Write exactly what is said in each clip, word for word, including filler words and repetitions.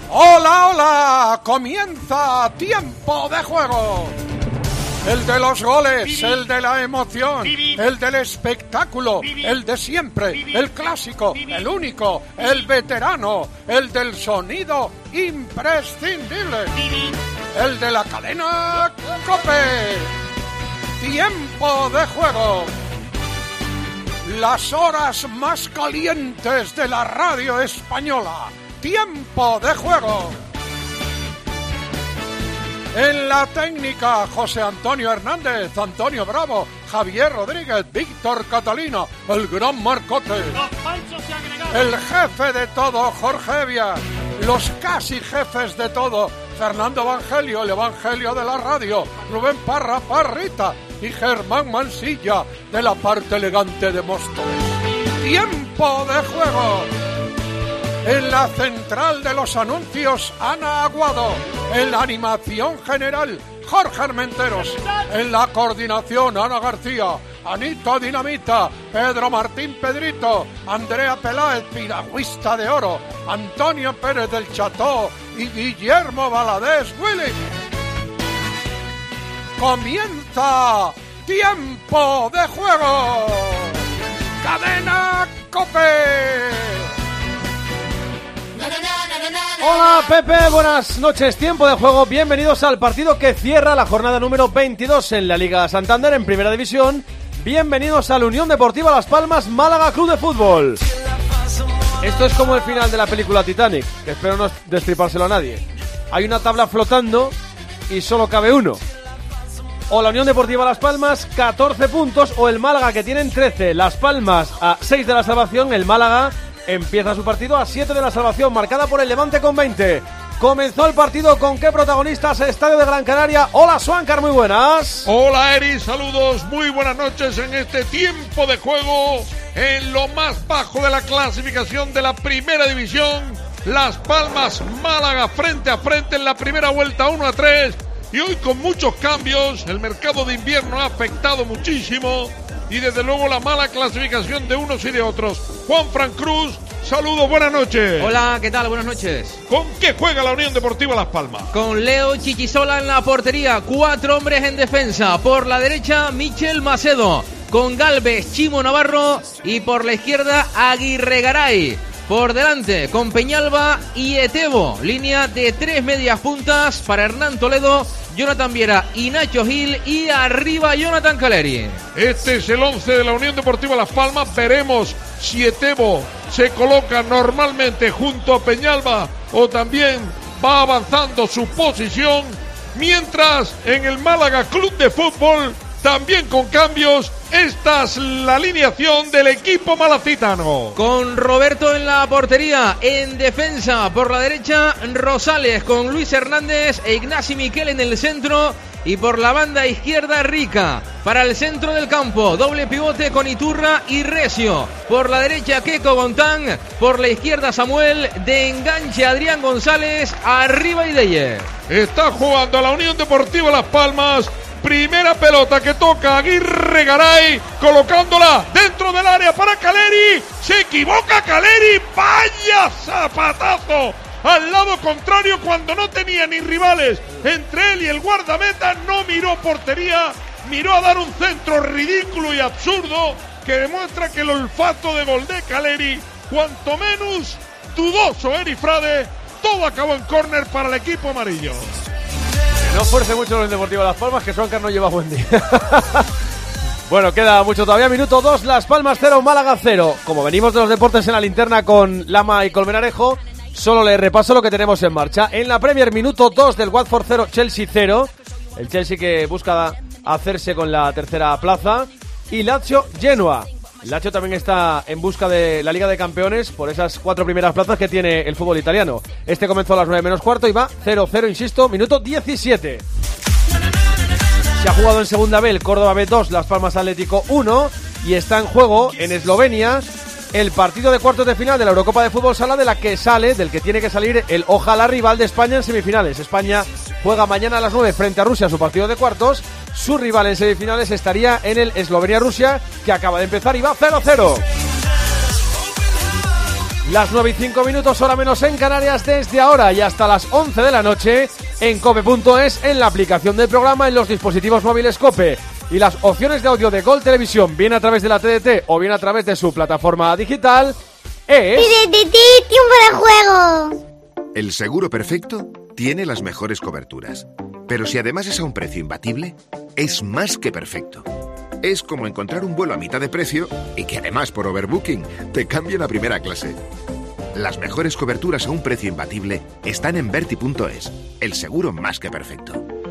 Hola, hola, comienza Tiempo de Juego. El de los goles, el de la emoción, el del espectáculo, el de siempre, el clásico, el único, el veterano, el del sonido imprescindible, el de la cadena COPE. Tiempo de Juego. Las horas más calientes de la radio española. Tiempo de Juego. En la técnica, José Antonio Hernández, Antonio Bravo, Javier Rodríguez, Víctor Catalina, el gran Marcote. El jefe de todo, Jorge Evia. Los casi jefes de todo, Fernando Evangelio, el Evangelio de la radio, Rubén Parra Parrita y Germán Mansilla, de la parte elegante de Móstoles. Tiempo de Juego. En la central de los anuncios, Ana Aguado. En la animación general, Jorge Armenteros. En la coordinación, Ana García, Anita Dinamita, Pedro Martín Pedrito, Andrea Peláez, piragüista de oro, Antonio Pérez del Cható y Guillermo Valadez Willy. Comienza Tiempo de Juego. Cadena COPE. Hola Pepe, buenas noches, Tiempo de Juego, bienvenidos al partido que cierra la jornada número veintidós en la Liga Santander en Primera División. Bienvenidos a la Unión Deportiva Las Palmas Málaga Club de Fútbol. Esto es como el final de la película Titanic, que espero no destripárselo a nadie. Hay una tabla flotando y solo cabe uno. O la Unión Deportiva Las Palmas, catorce puntos, o el Málaga, que tienen trece. Las Palmas a seis de la salvación, el Málaga empieza su partido a siete de la salvación, marcada por el Levante con veinte. Comenzó el partido con qué protagonistas, Estadio de Gran Canaria. Hola Suáncar, muy buenas. Hola Eri, saludos, muy buenas noches en este Tiempo de Juego. En lo más bajo de la clasificación de la Primera División, Las Palmas Málaga frente a frente en la primera vuelta uno a tres. Y hoy con muchos cambios, el mercado de invierno ha afectado muchísimo. Y desde luego la mala clasificación de unos y de otros. Juan Fran Cruz, saludos, buenas noches. Hola, ¿qué tal? Buenas noches. ¿Con qué juega la Unión Deportiva Las Palmas? Con Leo Chichisola en la portería, cuatro hombres en defensa. Por la derecha, Michel Macedo. Con Galvez, Chimo Navarro. Y por la izquierda, Aguirre Garay. Por delante, con Peñalba y Etebo. Línea de tres medias puntas para Hernán Toledo, Jonathan Viera y Nacho Gil. Y arriba, Jonathan Caleri. Este es el once de la Unión Deportiva Las Palmas. Veremos si Etebo se coloca normalmente junto a Peñalba o también va avanzando su posición. Mientras en el Málaga Club de Fútbol, también con cambios, esta es la alineación del equipo malacitano. Con Roberto en la portería, en defensa por la derecha Rosales, con Luis Hernández e Ignasi Miquel en el centro. Y por la banda izquierda, Rica. Para el centro del campo, doble pivote con Iturra y Recio. Por la derecha, Keco Bontán. Por la izquierda, Samuel. De enganche, Adrián González. Arriba, Ideye. Está jugando a la Unión Deportiva Las Palmas. Primera pelota que toca Aguirre Garay, colocándola dentro del área para Caleri. Se equivoca Caleri. Vaya zapatazo al lado contrario cuando no tenía ni rivales entre él y el guardameta. No miró portería, miró a dar un centro ridículo y absurdo que demuestra que el olfato de gol de Caleri, cuanto menos dudoso. Eri Frade, todo acabó en córner para el equipo amarillo. No fuerce mucho los Deportivos Las Palmas, que Suáncar no lleva buen día. Bueno, queda mucho todavía. Minuto dos, Las Palmas cero, Málaga cero. Como venimos de los deportes en la linterna con Lama y Colmenarejo, solo le repaso lo que tenemos en marcha. En la Premier, minuto dos del Watford cero, Chelsea cero. El Chelsea que busca hacerse con la tercera plaza. Y Lazio Genoa. Lazio también está en busca de la Liga de Campeones por esas cuatro primeras plazas que tiene el fútbol italiano. Este comenzó a las nueve menos cuarto y va cero cero, insisto, minuto diecisiete. Se ha jugado en Segunda B el Córdoba B dos, Las Palmas Atlético uno. Y está en juego en Eslovenia el partido de cuartos de final de la Eurocopa de Fútbol Sala, de la que sale, del que tiene que salir el ojalá rival de España en semifinales. España juega mañana a las nueve frente a Rusia su partido de cuartos. Su rival en semifinales estaría en el Eslovenia-Rusia, que acaba de empezar y va cero cero. Las nueve y cinco minutos, hora menos en Canarias, desde ahora y hasta las once de la noche en cope punto es, en la aplicación del programa, en los dispositivos móviles COPE y las opciones de audio de Gol Televisión, bien a través de la T D T o bien a través de su plataforma digital, es... ¡Tiempo de juego! El seguro perfecto tiene las mejores coberturas, pero si además es a un precio imbatible, es más que perfecto. Es como encontrar un vuelo a mitad de precio y que además por overbooking te cambien a primera clase. Las mejores coberturas a un precio imbatible están en Verti punto es, el seguro más que perfecto.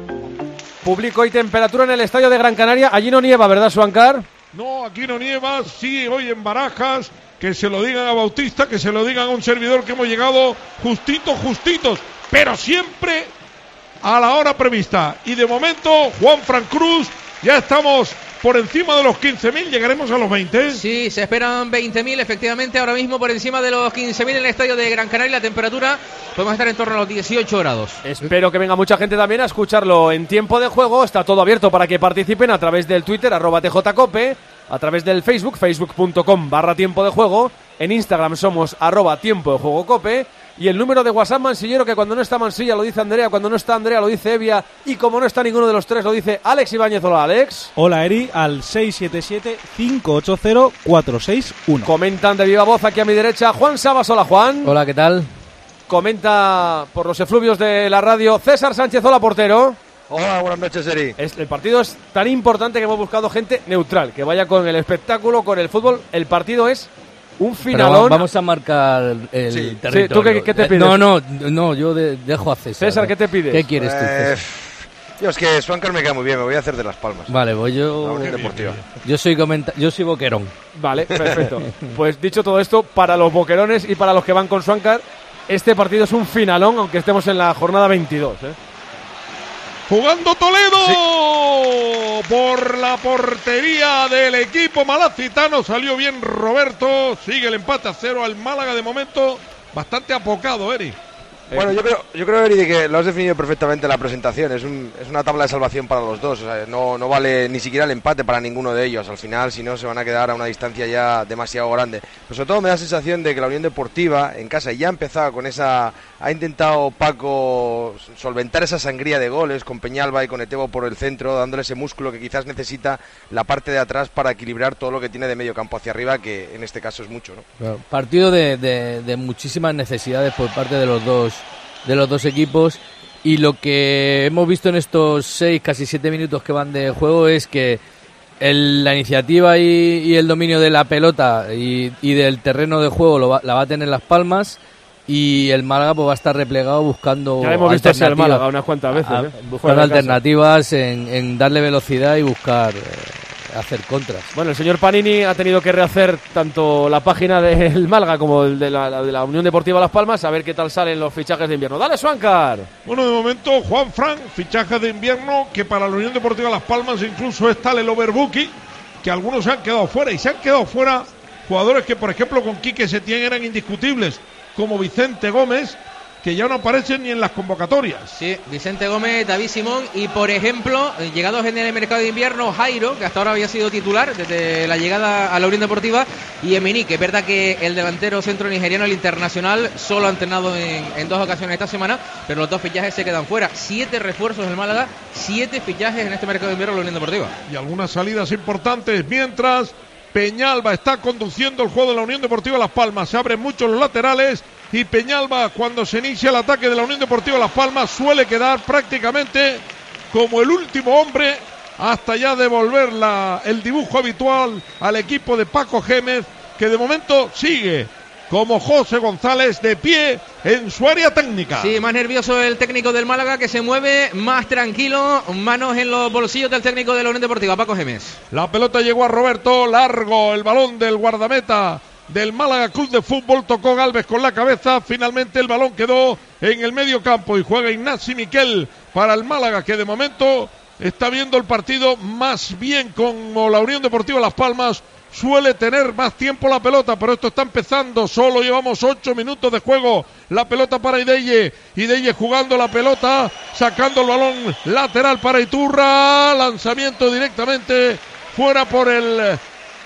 Público y temperatura en el estadio de Gran Canaria. Allí no nieva, ¿verdad, Suancar? No, aquí no nieva, sí, hoy en Barajas, que se lo digan a Bautista, que se lo digan a un servidor, que hemos llegado justitos, justitos, pero siempre a la hora prevista. Y de momento, Juan Fran Cruz, ya estamos por encima de los quince mil, llegaremos a los veinte. Sí, se esperan veinte mil, efectivamente, ahora mismo por encima de los quince mil en el estadio de Gran Canaria. La temperatura podemos estar en torno a los dieciocho grados. Espero que venga mucha gente también a escucharlo en tiempo de juego. Está todo abierto para que participen a través del Twitter, arroba tjcope, a través del Facebook, facebook punto com barra tiempo de juego. En Instagram somos arroba tiempo de juego cope. Y el número de WhatsApp Mansillero, que cuando no está Mansilla lo dice Andrea, cuando no está Andrea lo dice Evia, y como no está ninguno de los tres lo dice Alex Ibáñez. Hola, Alex. Hola, Eri, al seis siete siete, cinco ocho cero, cuatro seis uno. Comentan de viva voz aquí a mi derecha Juan Sabas. Hola, Juan. Hola, ¿qué tal? Comenta por los efluvios de la radio César Sánchez. Hola, portero. Hola, buenas noches, Eri. Es, el partido es tan importante que hemos buscado gente neutral, que vaya con el espectáculo, con el fútbol. El partido es un finalón. Pero vamos a marcar el sí. territorio. Sí, ¿tú qué, qué te pides? No, no, no, yo de, dejo a César. César, ¿qué te pides? ¿Qué quieres tú, César? Eh, yo es que Swankar me cae muy bien, me voy a hacer de Las Palmas. Vale, voy yo... La Unión Deportiva. Yo soy comenta... yo soy boquerón. Vale, perfecto. Pues dicho todo esto, para los boquerones y para los que van con Swankar, este partido es un finalón, aunque estemos en la jornada veintidós, ¿eh? Jugando Toledo, sí, por la portería del equipo malacitano. Salió bien Roberto. Sigue el empate a cero al Málaga, de momento bastante apocado, Eri. Bueno, yo creo, yo creo, Eri, que lo has definido perfectamente en la presentación. Es, un, es una tabla de salvación para los dos. O sea, no, no vale ni siquiera el empate para ninguno de ellos. Al final, si no, se van a quedar a una distancia ya demasiado grande. Pero sobre todo me da la sensación de que la Unión Deportiva en casa ya ha empezado con esa... Ha intentado Paco solventar esa sangría de goles con Peñalba y con Etebo por el centro, dándole ese músculo que quizás necesita la parte de atrás para equilibrar todo lo que tiene de medio campo hacia arriba, que en este caso es mucho, ¿no? Claro, partido de, de, de muchísimas necesidades por parte de los dos de los dos equipos, y lo que hemos visto en estos seis, casi siete minutos que van de juego es que el, la iniciativa y, y el dominio de la pelota y, y del terreno de juego lo va, la va a tener Las Palmas, y el Málaga pues va a estar replegado buscando ya hemos visto el Málaga unas cuantas veces, a, ¿eh? buscando alternativas en, en darle velocidad y buscar eh, hacer contras. Bueno, el señor Panini ha tenido que rehacer tanto la página del Málaga como el de la, de la Unión Deportiva Las Palmas, a ver qué tal salen los fichajes de invierno. ¡Dale, Swankar! Bueno, de momento, Juan Fran, fichajes de invierno, que para la Unión Deportiva Las Palmas incluso es tal el overbooking, que algunos se han quedado fuera, y se han quedado fuera jugadores que, por ejemplo, con Quique Setién eran indiscutibles, como Vicente Gómez, que ya no aparecen ni en las convocatorias. Sí, Vicente Gómez, David Simón y, por ejemplo, llegados en el mercado de invierno, Jairo, que hasta ahora había sido titular desde la llegada a la Unión Deportiva, y Emini, que es verdad que el delantero centro nigeriano, el internacional, solo ha entrenado en, en dos ocasiones esta semana, pero los dos fichajes se quedan fuera. Siete refuerzos del Málaga, siete fichajes en este mercado de invierno de la Unión Deportiva. Y algunas salidas importantes, mientras Peñalba está conduciendo el juego de la Unión Deportiva Las Palmas. Se abren muchos los laterales y Peñalba, cuando se inicia el ataque de la Unión Deportiva Las Palmas, suele quedar prácticamente como el último hombre hasta ya devolver la, el dibujo habitual al equipo de Paco Gémez, que de momento sigue como José González de pie en su área técnica. Sí, más nervioso el técnico del Málaga, que se mueve más tranquilo, manos en los bolsillos del técnico de la Unión Deportiva, Paco Gémez. La pelota llegó a Roberto, largo el balón del guardameta del Málaga Club de Fútbol, tocó Gálvez con la cabeza, finalmente el balón quedó en el medio campo y juega Ignasi Miquel para el Málaga, que de momento está viendo el partido más bien como la Unión Deportiva Las Palmas. Suele tener más tiempo la pelota, pero esto está empezando. Solo llevamos ocho minutos de juego. La pelota para Ideye. Ideye jugando la pelota, sacando el balón lateral para Iturra. Lanzamiento directamente fuera por el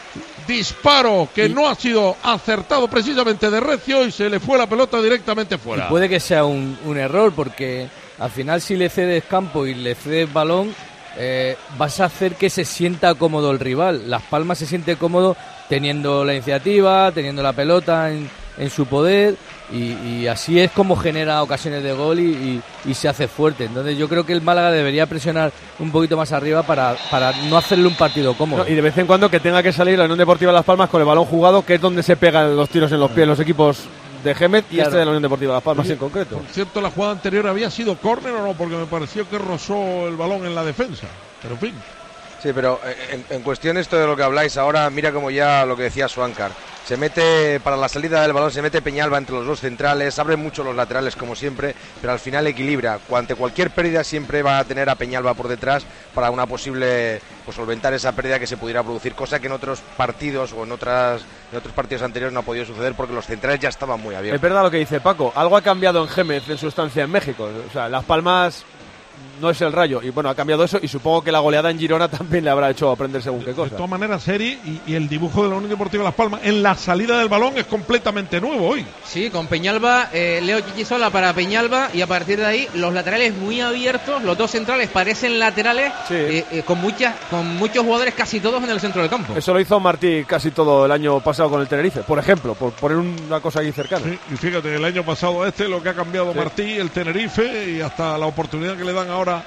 disparo que sí. no ha sido acertado precisamente de recio y se le fue la pelota directamente fuera. Y puede que sea un, un error, porque al final si le cedes campo y le cedes balón, eh, vas a hacer que se sienta cómodo el rival. Las Palmas se siente cómodo teniendo la iniciativa, teniendo la pelota en, en su poder, y, y así es como genera ocasiones de gol y, y, y se hace fuerte. Entonces yo creo que el Málaga debería presionar un poquito más arriba para, para no hacerle un partido cómodo. No, y de vez en cuando que tenga que salir la Unión Deportiva Las Palmas con el balón jugado, que es donde se pegan los tiros en los pies los equipos de Gémez y claro. este de la Unión Deportiva Las Palmas en concreto. Por cierto, la jugada anterior había sido córner o no, porque me pareció que rozó el balón en la defensa, pero en fin. Sí, pero en, en cuestión esto de lo que habláis ahora, mira como ya lo que decía Suáncar, se mete, para la salida del balón, se mete Peñalba entre los dos centrales, abre mucho los laterales como siempre, pero al final equilibra. Ante cualquier pérdida siempre va a tener a Peñalba por detrás para una posible, pues solventar esa pérdida que se pudiera producir, cosa que en otros partidos o en otras en otros partidos anteriores no ha podido suceder porque los centrales ya estaban muy abiertos. Es verdad lo que dice Paco, algo ha cambiado en Gémez en su estancia en México, o sea, Las Palmas no es el Rayo, y bueno, ha cambiado eso, y supongo que la goleada en Girona también le habrá hecho aprender según qué cosa. De todas maneras, Seri, y, y el dibujo de la Unión Deportiva Las Palmas en la salida del balón es completamente nuevo hoy. Sí, con Peñalba, eh, Leo Chichizola para Peñalba, y a partir de ahí los laterales muy abiertos, los dos centrales parecen laterales, sí. eh, eh, con muchas, con muchos jugadores, casi todos en el centro del campo. Eso lo hizo Martí casi todo el año pasado con el Tenerife, por ejemplo, por poner una cosa aquí cercana. Sí, y fíjate, el año pasado este, lo que ha cambiado sí. Martí, el Tenerife, y hasta la oportunidad que le dan ahora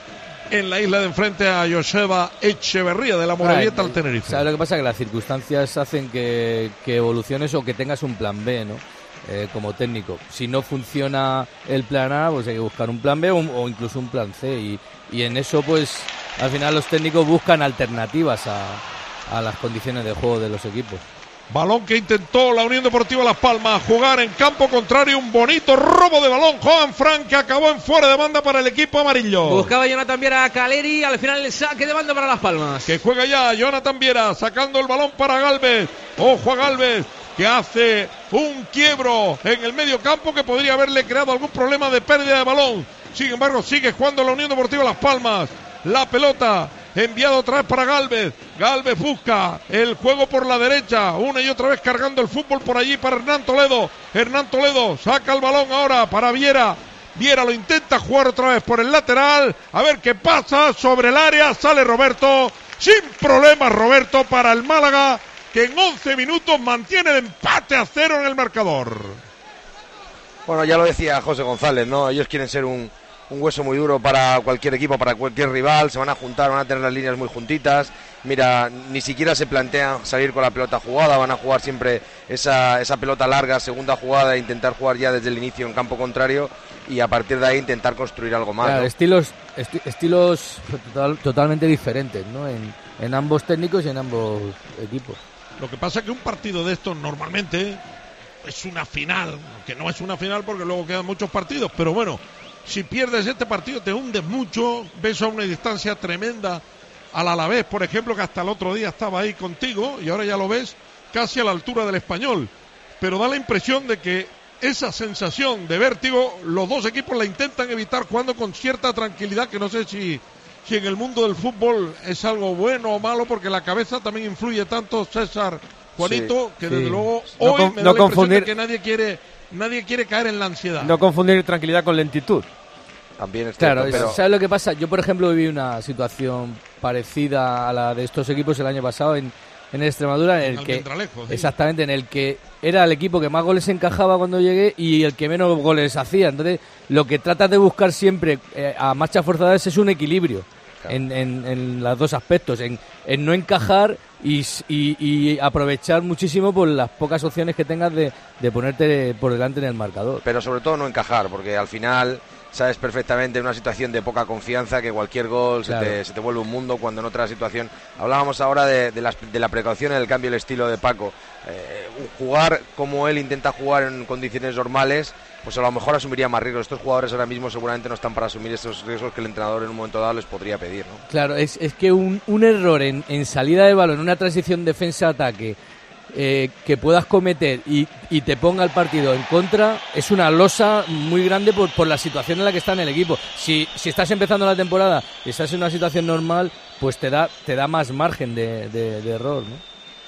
en la isla de enfrente a Joseba Echeverría de la Morevieta al Tenerife. ¿Sabes lo que pasa? Que las circunstancias hacen que, que evoluciones o que tengas un plan B, ¿no? Eh, como técnico. Si no funciona el plan A, pues hay que buscar un plan B o, o incluso un plan C. Y, y en eso, pues, al final los técnicos buscan alternativas a, a las condiciones de juego de los equipos. Balón que intentó la Unión Deportiva Las Palmas jugar en campo contrario, un bonito robo de balón. Juan Fran, que acabó en fuera de banda para el equipo amarillo. Buscaba Jonathan Viera a Caleri, al final el saque de banda para Las Palmas. Que juega ya Jonathan Viera, sacando el balón para Galvez. Ojo a Galvez, que hace un quiebro en el medio campo que podría haberle creado algún problema de pérdida de balón. Sin embargo, sigue jugando la Unión Deportiva Las Palmas. La pelota enviado otra vez para Galvez. Galvez busca el juego por la derecha, una y otra vez cargando el fútbol por allí para Hernán Toledo. Hernán Toledo saca el balón ahora para Viera. Viera lo intenta jugar otra vez por el lateral, a ver qué pasa sobre el área. Sale Roberto, sin problemas Roberto para el Málaga, que en once minutos mantiene el empate a cero en el marcador. Bueno, ya lo decía José González, ¿no? Ellos quieren ser un un hueso muy duro para cualquier equipo, para cualquier rival, se van a juntar, van a tener las líneas muy juntitas. Mira, ni siquiera se plantean salir con la pelota jugada, van a jugar siempre esa, esa pelota larga, segunda jugada, e intentar jugar ya desde el inicio en campo contrario y a partir de ahí intentar construir algo más. Claro, ¿no? Estilos esti- estilos total, totalmente diferentes, ¿no? En, en ambos técnicos y en ambos equipos. Lo que pasa es que un partido de estos normalmente es una final, que no es una final porque luego quedan muchos partidos, pero bueno, si pierdes este partido te hundes mucho, ves a una distancia tremenda al Alavés, por ejemplo, que hasta el otro día estaba ahí contigo y ahora ya lo ves casi a la altura del Español, pero da la impresión de que esa sensación de vértigo los dos equipos la intentan evitar jugando con cierta tranquilidad, que no sé si, si en el mundo del fútbol es algo bueno o malo, porque la cabeza también influye tanto, César, Juanito, sí, que desde sí. luego hoy no con, me da no la confundir, impresión de que nadie quiere Nadie quiere caer en la ansiedad. No confundir tranquilidad con lentitud. También es claro, cierto, pero... ¿sabes lo que pasa? Yo, por ejemplo, viví una situación parecida a la de estos equipos el año pasado en, en Extremadura, en el que sí. exactamente, en el que era el equipo que más goles encajaba cuando llegué y el que menos goles hacía. Entonces, lo que tratas de buscar siempre eh, a marchas forzadas es un equilibrio. Claro. En, en, en los dos aspectos, en, en no encajar y, y, y aprovechar muchísimo por las pocas opciones que tengas de, de ponerte por delante en el marcador. Pero sobre todo no encajar, porque al final sabes perfectamente en una situación de poca confianza que cualquier gol claro. se, te, se te vuelve un mundo, cuando en otra situación. Hablábamos ahora de, de, la, de la precaución en el cambio del estilo de Paco. Eh, jugar como él intenta jugar en condiciones normales, pues a lo mejor asumiría más riesgos. Estos jugadores ahora mismo seguramente no están para asumir estos riesgos que el entrenador en un momento dado les podría pedir, ¿no? Claro, es, es que un, un error en, en salida de balón, una transición defensa-ataque eh, que puedas cometer y, y te ponga el partido en contra, es una losa muy grande por, por la situación en la que está en el equipo. Si, si estás empezando la temporada y estás en una situación normal, pues te da, te da más margen de, de, de error, ¿no?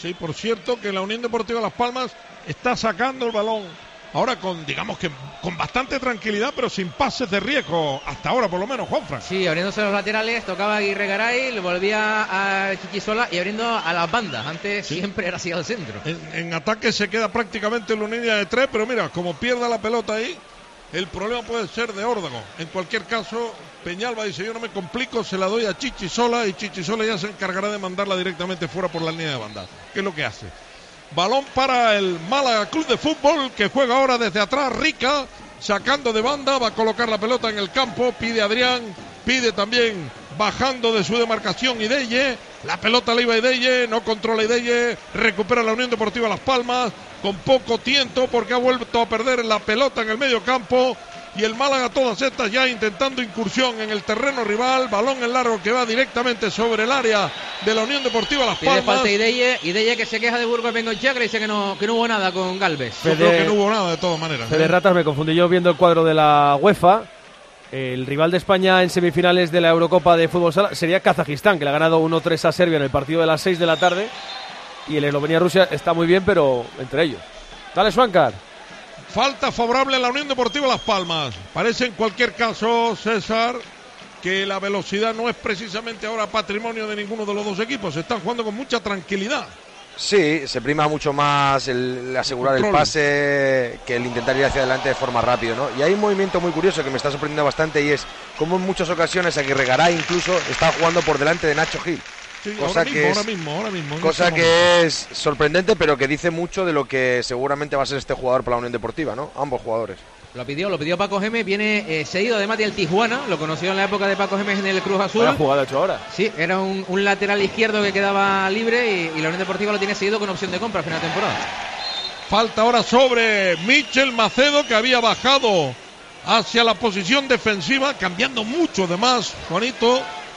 Sí, por cierto que la Unión Deportiva Las Palmas está sacando el balón ahora con, digamos que con bastante tranquilidad, pero sin pases de riesgo, hasta ahora por lo menos, Juanfran. Sí, abriéndose los laterales, tocaba Aguirre Garay, le volvía a Chichisola y abriendo a las bandas. Antes sí. siempre era así al centro. En, en ataque se queda prácticamente en la línea de tres, pero mira, como pierda la pelota ahí, el problema puede ser de órdago. En cualquier caso, Peñalba dice, yo no me complico, se la doy a Chichisola y Chichisola ya se encargará de mandarla directamente fuera por la línea de banda. ¿Qué es lo que hace? Balón para el Málaga Club de Fútbol, que juega ahora desde atrás, Rica, sacando de banda, va a colocar la pelota en el campo, pide Adrián, pide también bajando de su demarcación Ideye, la pelota le iba a Ideye, no controla Ideye, recupera la Unión Deportiva Las Palmas, con poco tiento porque ha vuelto a perder la pelota en el medio campo, y el Málaga todas estas ya intentando incursión en el terreno rival, balón en largo que va directamente sobre el área de la Unión Deportiva Las Palmas. Pide falta Ideye, Ideye que se queja de Burgos Bengoechea, que dice que no, que no hubo nada con Galvez. Yo creo que no hubo nada de todas maneras. Fede ¿eh? Ratas, me confundí yo viendo el cuadro de la UEFA. El rival de España en semifinales de la Eurocopa de Fútbol Sala sería Kazajistán, que le ha ganado uno tres a Serbia en el partido de las seis de la tarde. Y el Eslovenia-Rusia está muy bien, pero entre ellos. Dale, Swankar. Falta favorable a la Unión Deportiva Las Palmas. Parece en cualquier caso, César, que la velocidad no es precisamente ahora patrimonio de ninguno de los dos equipos. Se están jugando con mucha tranquilidad. Sí, se prima mucho más el, el asegurar el, el pase que el intentar ir hacia adelante de forma rápida, ¿no? Y hay un movimiento muy curioso que me está sorprendiendo bastante, y es como en muchas ocasiones Aguirre Garay incluso está jugando por delante de Nacho Gil. Sí, cosa ahora, que mismo, es, ahora mismo, ahora mismo, cosa que es sorprendente, pero que dice mucho de lo que seguramente va a ser este jugador para la Unión Deportiva, ¿no? Ambos jugadores. Lo pidió, lo pidió Paco Gémez, viene eh, seguido además del Tijuana, lo conoció en la época de Paco Gémez en el Cruz Azul. ¿Qué jugada hecho ahora? Sí, era un, un lateral izquierdo que quedaba libre y, y la Unión Deportiva lo tiene seguido con opción de compra a final de temporada. Falta ahora sobre Michel Macedo, que había bajado hacia la posición defensiva, cambiando mucho además, Juanito,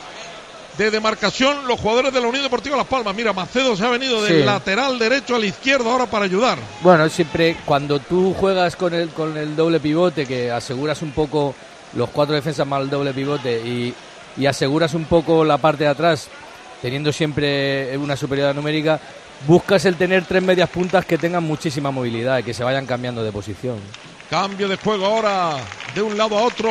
de demarcación los jugadores de la Unión Deportiva Las Palmas. Mira, Macedo se ha venido del sí. lateral derecho al izquierdo ahora para ayudar. Bueno, siempre cuando tú juegas con el, con el doble pivote, que aseguras un poco los cuatro defensas más el doble pivote y, y aseguras un poco la parte de atrás, teniendo siempre una superioridad numérica, buscas el tener tres medias puntas que tengan muchísima movilidad y que se vayan cambiando de posición. Cambio de juego ahora de un lado a otro.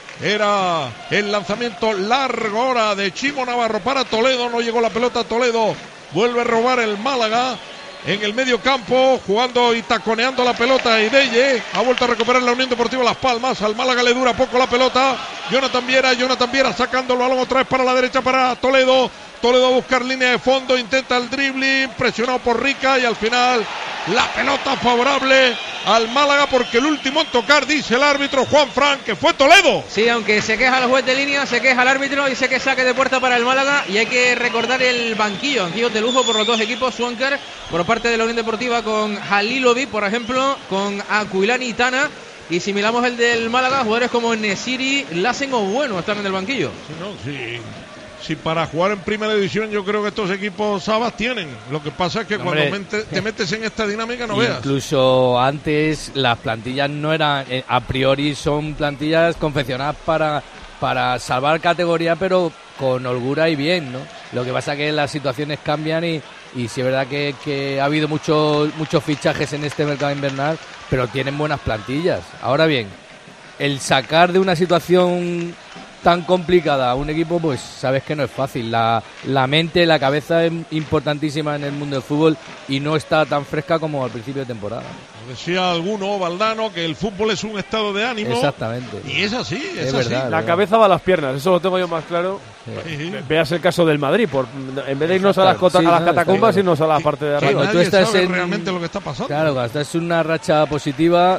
Era el lanzamiento largo ahora de Chimo Navarro para Toledo. No llegó la pelota a Toledo. Vuelve a robar el Málaga en el medio campo, jugando y taconeando la pelota. Ideye ha vuelto a recuperar la Unión Deportiva Las Palmas. Al Málaga le dura poco la pelota. Jonathan Viera, Jonathan Viera sacando el balón otra vez para la derecha para Toledo. Toledo a buscar línea de fondo, intenta el dribbling, presionado por Rica, y al final la pelota favorable al Málaga, porque el último en tocar, dice el árbitro Juan Fran, que fue Toledo. Sí, aunque se queja el juez de línea, se queja el árbitro, dice que saque de puerta para el Málaga, y hay que recordar el banquillo, banquillo de lujo por los dos equipos, Swankar por parte de la Unión Deportiva con Halilovic, por ejemplo, con Aquilani y Tana. Y si miramos el del Málaga, jugadores como Nesiri, Lassen o Bueno están en el banquillo. Sí, no, sí. Si para jugar en primera división yo creo que estos equipos Sabas tienen. Lo que pasa es que Hombre, cuando te, te metes en esta dinámica no veas. Incluso antes las plantillas no eran, eh, a priori son plantillas confeccionadas para, para salvar categoría, pero con holgura y bien, ¿no? Lo que pasa es que las situaciones cambian y, y sí es verdad que, que ha habido muchos muchos fichajes en este mercado invernal, pero tienen buenas plantillas. Ahora bien, el sacar de una situación tan complicada a un equipo, pues sabes que no es fácil. La, la mente, la cabeza es importantísima en el mundo del fútbol y no está tan fresca como al principio de temporada. Decía alguno, Valdano, que el fútbol es un estado de ánimo. Exactamente. Y es así, es, es así. Verdad, la cabeza va a las piernas, eso lo tengo yo más claro. Sí. Veas el caso del Madrid, por, en vez de irnos a las, cota, sí, a las no, catacumbas, claro. irnos a la parte de arriba. Nadie tú estás sabe en, realmente lo que está pasando. Claro, cuando estás en una racha positiva,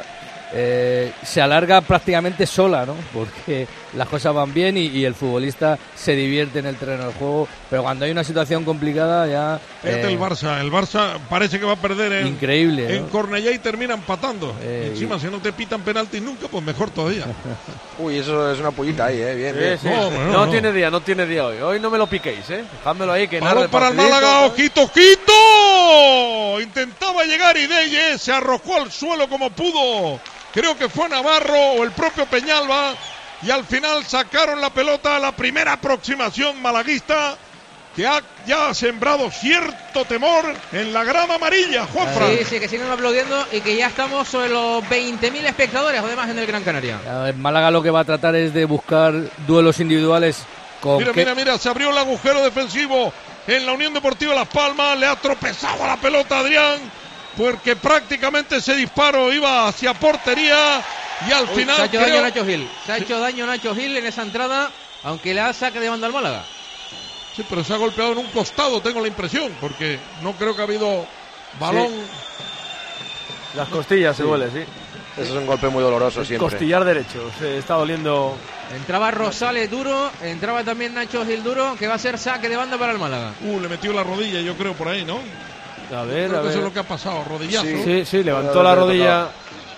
eh, se alarga prácticamente sola, ¿no? Porque las cosas van bien y, y el futbolista se divierte en el terreno del juego, pero cuando hay una situación complicada ya... Fíjate eh, el Barça, el Barça parece que va a perder en, increíble, en ¿no? Cornellá y termina empatando. Eh, y encima, y... si no te pitan penaltis nunca, pues mejor todavía. Uy, eso es una pullita ahí, ¿eh? Bien, sí, bien. Sí, no, sí. Bueno, no, no tiene día, no tiene día hoy. Hoy no me lo piquéis, ¿eh? Dejádmelo ahí, que nada. para el Málaga, ojito, ojito. Intentaba llegar Ideye, se arrojó al suelo como pudo. Creo que fue Navarro o el propio Peñalba, y al final sacaron la pelota a la primera aproximación malaguista. que ha ya sembrado cierto temor en la grada amarilla, Juanfran. Sí, sí, que siguen aplaudiendo y que ya estamos sobre los veinte mil espectadores, además, en el Gran Canaria. En Málaga lo que va a tratar es de buscar duelos individuales con... Mira, que... mira, mira, se abrió el agujero defensivo en la Unión Deportiva Las Palmas, le ha tropezado a la pelota a Adrián, porque prácticamente ese disparo iba hacia portería y al Uy, final... Se ha hecho creo... daño Nacho Gil, se ha sí. hecho daño Nacho Gil en esa entrada, aunque le da saque de banda al Málaga. Sí, pero se ha golpeado en un costado, tengo la impresión, porque no creo que ha habido balón. Sí. Las costillas sí. se duele, sí. Eso es un golpe muy doloroso siempre. Costillar derecho, se está doliendo. Entraba Rosales duro, entraba también Nacho Gil duro, que va a ser saque de banda para el Málaga. Uh, le metió la rodilla, yo creo, por ahí, ¿no? A ver, creo a que ver. eso es lo que ha pasado, rodillazo. Sí, sí, sí levantó la rodilla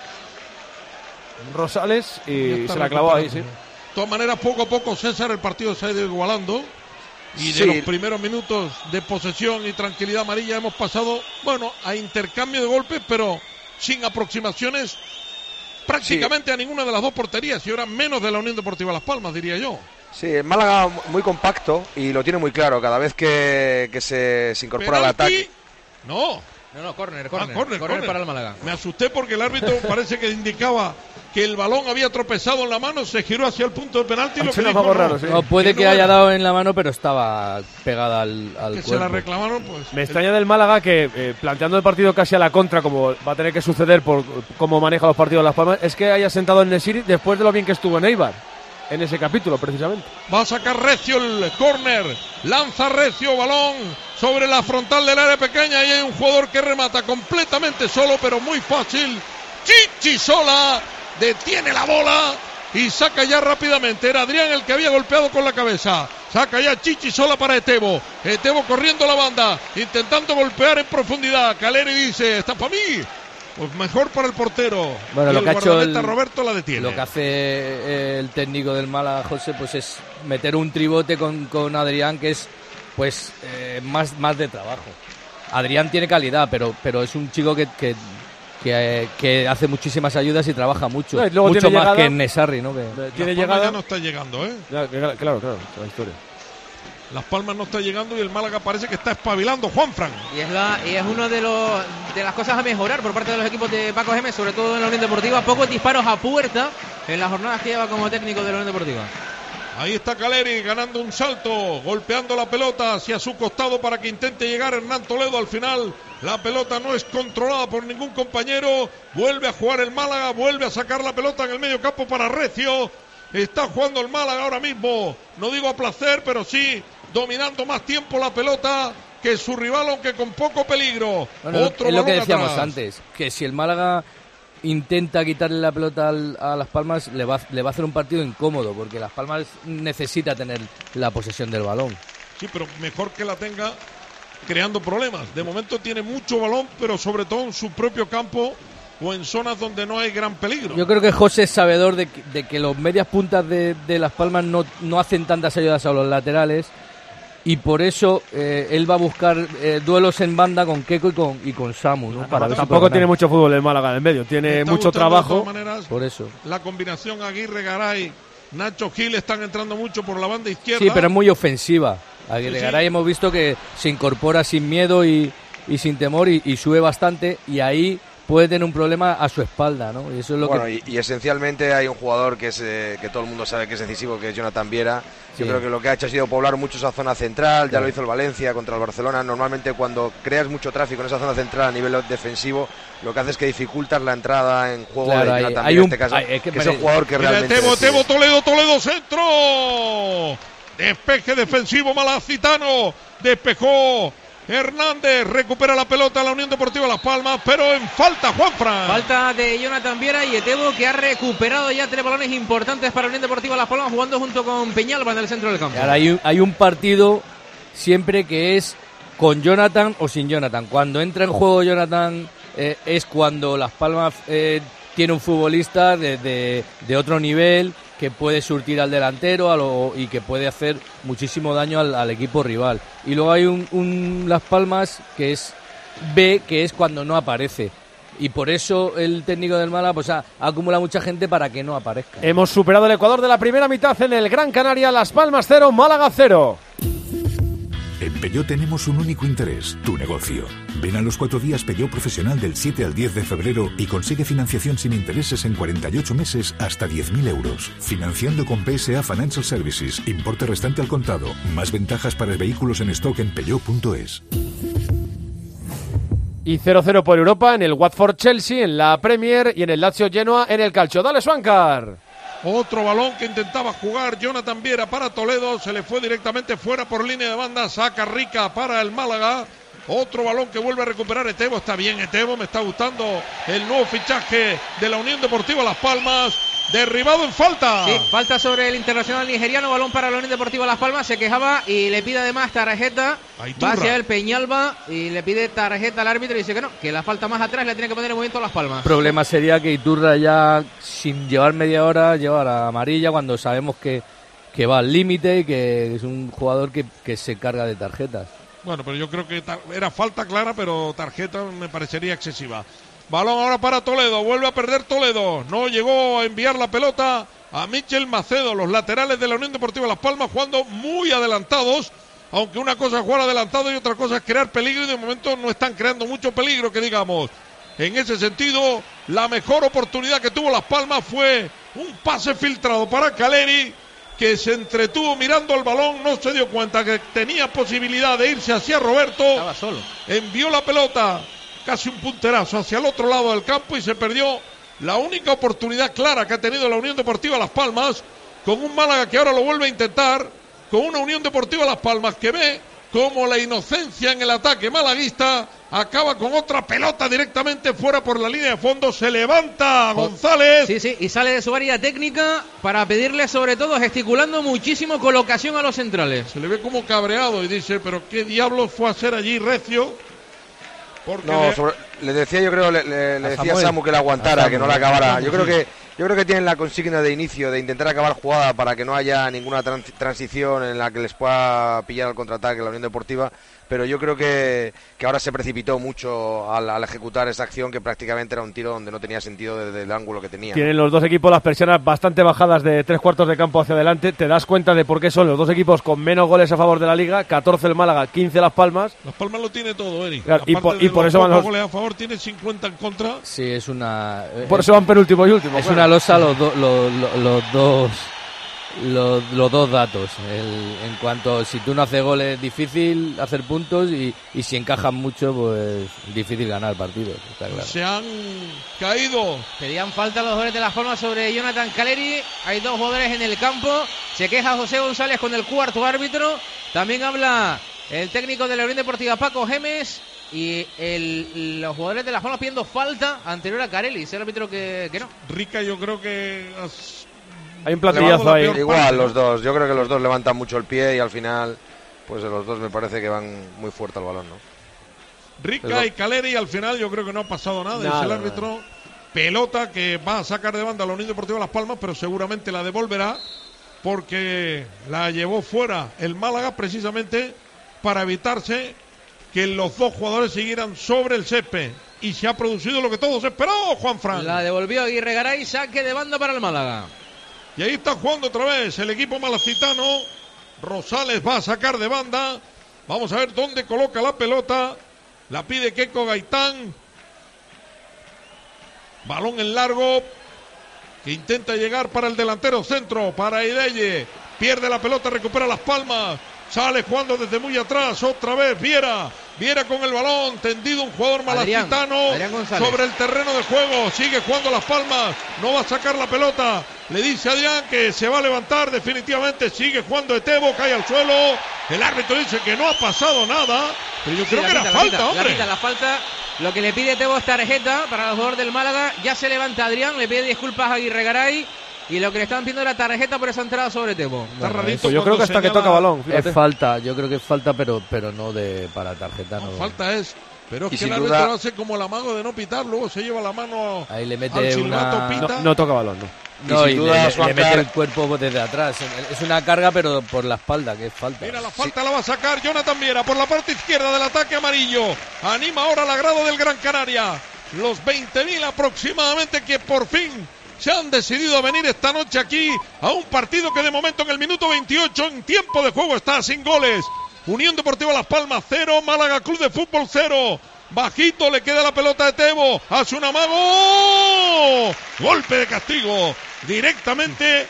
Rosales y, y se la clavó ahí, sí. De todas maneras, poco a poco, César, el partido se ha ido igualando. Y de sí. los primeros minutos de posesión y tranquilidad amarilla hemos pasado, bueno, a intercambio de golpes, pero sin aproximaciones prácticamente sí. a ninguna de las dos porterías, y ahora menos de la Unión Deportiva Las Palmas, diría yo. Sí, el Málaga muy compacto y lo tiene muy claro. Cada vez que, que se, se incorpora al ataque. No. No, no, córner, córner, ah, córner, córner para el Málaga. Me asusté porque el árbitro parece que indicaba que el balón había tropezado en la mano, se giró hacia el punto de penalti y lo que dijo, raro, no, sí. no, puede que, que no haya era. dado en la mano, pero estaba pegada al, al que cuerpo. se la reclamaron, pues. Me extraña del Málaga que, eh, planteando el partido casi a la contra, como va a tener que suceder por cómo maneja los partidos Las Palmas, es que haya sentado en Nesiri después de lo bien que estuvo en Eibar, en ese capítulo, precisamente. Va a sacar Recio el córner, lanza Recio, balón sobre la frontal del área pequeña y hay un jugador que remata completamente solo, pero muy fácil. Chichi Sola detiene la bola y saca ya rápidamente. Era Adrián el que había golpeado con la cabeza. Saca ya Chichi Sola para Etebo. Etebo corriendo la banda, intentando golpear en profundidad. Caleri dice, está para mí. Pues mejor para el portero. Bueno, y lo el que ha hecho el, Roberto la detiene. Lo que hace el técnico del Málaga, José, pues es meter un tribote con, con Adrián, que es pues eh, más, más de trabajo. Adrián tiene calidad, pero, pero es un chico que, que, que, que hace muchísimas ayudas y trabaja mucho. No, y mucho más llegada, que Nesarri, ¿no? Que tiene llegada, ya no está llegando, ¿eh? Ya, claro, claro, la historia. Las Palmas no está llegando y el Málaga parece que está espabilando, Juanfran. Y es la y es una de los de las cosas a mejorar por parte de los equipos de Paco Gémez, sobre todo en la Unión Deportiva. Pocos disparos a puerta en las jornadas que lleva como técnico de la Unión Deportiva. Ahí está Caleri ganando un salto, golpeando la pelota hacia su costado para que intente llegar Hernán Toledo. Al final la pelota no es controlada por ningún compañero. Vuelve a jugar el Málaga, vuelve a sacar la pelota en el medio campo para Recio. Está jugando el Málaga ahora mismo, no digo a placer, pero sí dominando más tiempo la pelota que su rival, aunque con poco peligro. Bueno, Otro es lo que decíamos atrás. antes, que si el Málaga intenta quitarle la pelota al, a Las Palmas, le va, le va a hacer un partido incómodo, porque Las Palmas necesita tener la posesión del balón. Sí, pero mejor que la tenga creando problemas. De momento tiene mucho balón, pero sobre todo en su propio campo o en zonas donde no hay gran peligro. Yo creo que José es sabedor de que, de que los medias puntas de, de Las Palmas no, no hacen tantas ayudas a los laterales, y por eso eh, él va a buscar eh, duelos en banda con Keco y con, y con Samu, ¿no? Para Tampoco tiene mucho fútbol el Málaga en el medio, tiene mucho trabajo. Maneras, por eso. La combinación Aguirre-Garay, Nacho Gil están entrando mucho por la banda izquierda. Sí, pero es muy ofensiva. Aguirre-Garay sí, sí. hemos visto que se incorpora sin miedo y, y sin temor y, y sube bastante, y ahí puede tener un problema a su espalda, ¿no? Y eso es lo bueno, que... y, y esencialmente hay un jugador que es eh, que todo el mundo sabe que es decisivo, que es Jonathan Viera. Yo sí. creo que lo que ha hecho ha sido poblar mucho esa zona central, ya claro. lo hizo el Valencia contra el Barcelona. Normalmente cuando creas mucho tráfico en esa zona central a nivel defensivo, lo que hace es que dificultas la entrada en juego claro, de Jonathan hay, hay Viera, un, en este caso, hay, es que, que es el jugador que Mira, realmente... Tebo, Tebo, Toledo, Toledo, centro. Despeje defensivo malacitano, despejó Hernández, recupera la pelota la Unión Deportiva Las Palmas, pero en falta, Juanfran. Falta de Jonathan Viera y Etebo, que ha recuperado ya tres balones importantes para la Unión Deportiva Las Palmas, jugando junto con Peñalba en el centro del campo. Ahora hay un, hay un partido siempre que es con Jonathan o sin Jonathan. Cuando entra en juego Jonathan eh, es cuando Las Palmas eh, tiene un futbolista de, de, de otro nivel, que puede surtir al delantero a lo, y que puede hacer muchísimo daño al, al equipo rival. Y luego hay un, un Las Palmas que es B, que es cuando no aparece. Y por eso el técnico del Málaga pues, ha, acumula mucha gente para que no aparezca. Hemos superado el Ecuador de la primera mitad en el Gran Canaria. Las Palmas cero, Málaga cero. En Peugeot tenemos un único interés, tu negocio. Ven a los cuatro días Peugeot Profesional del siete al diez de febrero y consigue financiación sin intereses en cuarenta y ocho meses hasta diez mil euros. Financiando con P S A Financial Services. Importe restante al contado. Más ventajas para vehículos en stock en peugeot punto es. Y cero cero por Europa en el Watford-Chelsea, en la Premier y en el Lazio-Genoa en el Calcio. ¡Dale, Swankar! Otro balón que intentaba jugar Jonathan Viera para Toledo, se le fue directamente fuera por línea de banda, saca Rica para el Málaga. Otro balón que vuelve a recuperar Etebo, está bien Etebo, me está gustando el nuevo fichaje de la Unión Deportiva Las Palmas. Derribado en falta. Sí, falta sobre el internacional nigeriano, balón para la Unión Deportiva Las Palmas, se quejaba y le pide además tarjeta. Va hacia el Peñalba y le pide tarjeta al árbitro y dice que no, que la falta más atrás le tiene que poner en movimiento a Las Palmas. El problema sería que Iturra ya, sin llevar media hora, lleva amarilla cuando sabemos que, que va al límite y que es un jugador que, que se carga de tarjetas. Bueno, pero yo creo que era falta clara, pero tarjeta me parecería excesiva. Balón ahora para Toledo, vuelve a perder Toledo, no llegó a enviar la pelota a Michel Macedo, los laterales de la Unión Deportiva Las Palmas jugando muy adelantados, aunque una cosa es jugar adelantado y otra cosa es crear peligro y de momento no están creando mucho peligro que digamos. En ese sentido, la mejor oportunidad que tuvo Las Palmas fue un pase filtrado para Caleri, que se entretuvo mirando el balón, no se dio cuenta que tenía posibilidad de irse hacia Roberto, estaba solo, envió la pelota casi un punterazo hacia el otro lado del campo y se perdió la única oportunidad clara que ha tenido la Unión Deportiva Las Palmas, con un Málaga que ahora lo vuelve a intentar, con una Unión Deportiva Las Palmas que ve como la inocencia en el ataque malaguista acaba con otra pelota directamente fuera por la línea de fondo, se levanta González. Sí, sí, y sale de su área técnica para pedirle sobre todo, gesticulando muchísimo, colocación a los centrales. Se le ve como cabreado y dice, pero qué diablos fue a hacer allí Recio. Porque no, le... sobre, le decía yo creo, le, le, le decía a Samu que la aguantara, Samu, que no la acabara. Yo creo que yo creo que tienen la consigna de inicio de intentar acabar jugada para que no haya ninguna trans- transición en la que les pueda pillar al contraataque la Unión Deportiva, pero yo creo que, que ahora se precipitó mucho al, al ejecutar esa acción, que prácticamente era un tiro donde no tenía sentido desde el ángulo que tenía. Tienen los dos equipos las persianas bastante bajadas de tres cuartos de campo hacia adelante. Te das cuenta de por qué son los dos equipos con menos goles a favor de la Liga, catorce el Málaga, quince Las Palmas. Las Palmas lo tiene todo, Eric. Claro, y por, y por eso van los goles a favor, tiene cincuenta en contra. Sí, es una... Por es, eso van penúltimo y último. Es claro. una losa los, do, los, los, los dos... Los, los dos datos, el, en cuanto si tú no haces goles es difícil hacer puntos y, y si encajan mucho pues difícil ganar partidos, está claro. Se han caído. Pedían falta los jugadores de Las Palmas sobre Jonathan Caleri, hay dos jugadores en el campo, se queja José González con el cuarto árbitro, también habla el técnico de la Unión Deportiva Paco Gemes y el, los jugadores de Las Palmas pidiendo falta anterior a Caleri, es el árbitro que, que no. Rica yo creo que... Has... Hay un platillazo ahí. Igual parte, los ¿no? dos, yo creo que los dos levantan mucho el pie y al final, pues de los dos me parece que van muy fuerte al balón, ¿no? Rica Pero... y Caleri al final yo creo que no ha pasado nada, nada es el árbitro. Nada. Pelota que va a sacar de banda a la Unión Deportiva Las Palmas, pero seguramente la devolverá porque la llevó fuera el Málaga precisamente para evitarse que los dos jugadores siguieran sobre el césped. Y se ha producido lo que todos esperaban, Juan Fran. La devolvió Aguirre Garay, saque de banda para el Málaga. Y ahí está jugando otra vez el equipo malacitano. Rosales va a sacar de banda. Vamos a ver dónde coloca la pelota. La pide Keco Gaitán. Balón en largo. Que intenta llegar para el delantero centro. Para Ideye. Pierde la pelota, recupera Las Palmas. Sale jugando desde muy atrás. Otra vez Viera. Viera con el balón. Tendido un jugador malacitano Adrián, Adrián sobre el terreno de juego. Sigue jugando Las Palmas. No va a sacar la pelota. Le dice a Adrián que se va a levantar definitivamente. Sigue jugando Etebo. Cae al suelo. El árbitro dice que no ha pasado nada. Pero yo sí, creo que quita, era la falta, quita, hombre. La, quita, la falta. Lo que le pide Etebo es tarjeta para el jugador del Málaga. Ya se levanta Adrián. Le pide disculpas a Aguirre Garay. Y lo que le están pidiendo era tarjeta por esa entrada sobre Tebo. Está rarito. Yo creo que hasta señala... que toca balón. Fíjate. Es falta, yo creo que es falta, pero pero no de para tarjeta. No, no falta es. Pero es que el duda... árbitro hace como el amago de no pitar, luego se lleva la mano. Ahí le mete al silbato, una... pita. No, no toca balón, no. No, y, y duda, le, le mete el cuerpo desde atrás. Es una carga, pero por la espalda, que es falta. Mira, la falta sí. La va a sacar Jonathan Viera por la parte izquierda del ataque amarillo. Anima ahora la grada del Gran Canaria. Los veinte mil aproximadamente que por fin se han decidido a venir esta noche aquí a un partido que de momento en el minuto veintiocho en tiempo de juego está sin goles. Unión Deportiva Las Palmas cero, Málaga Club de Fútbol cero. Bajito le queda la pelota de Tebo, hace un amago, golpe de castigo directamente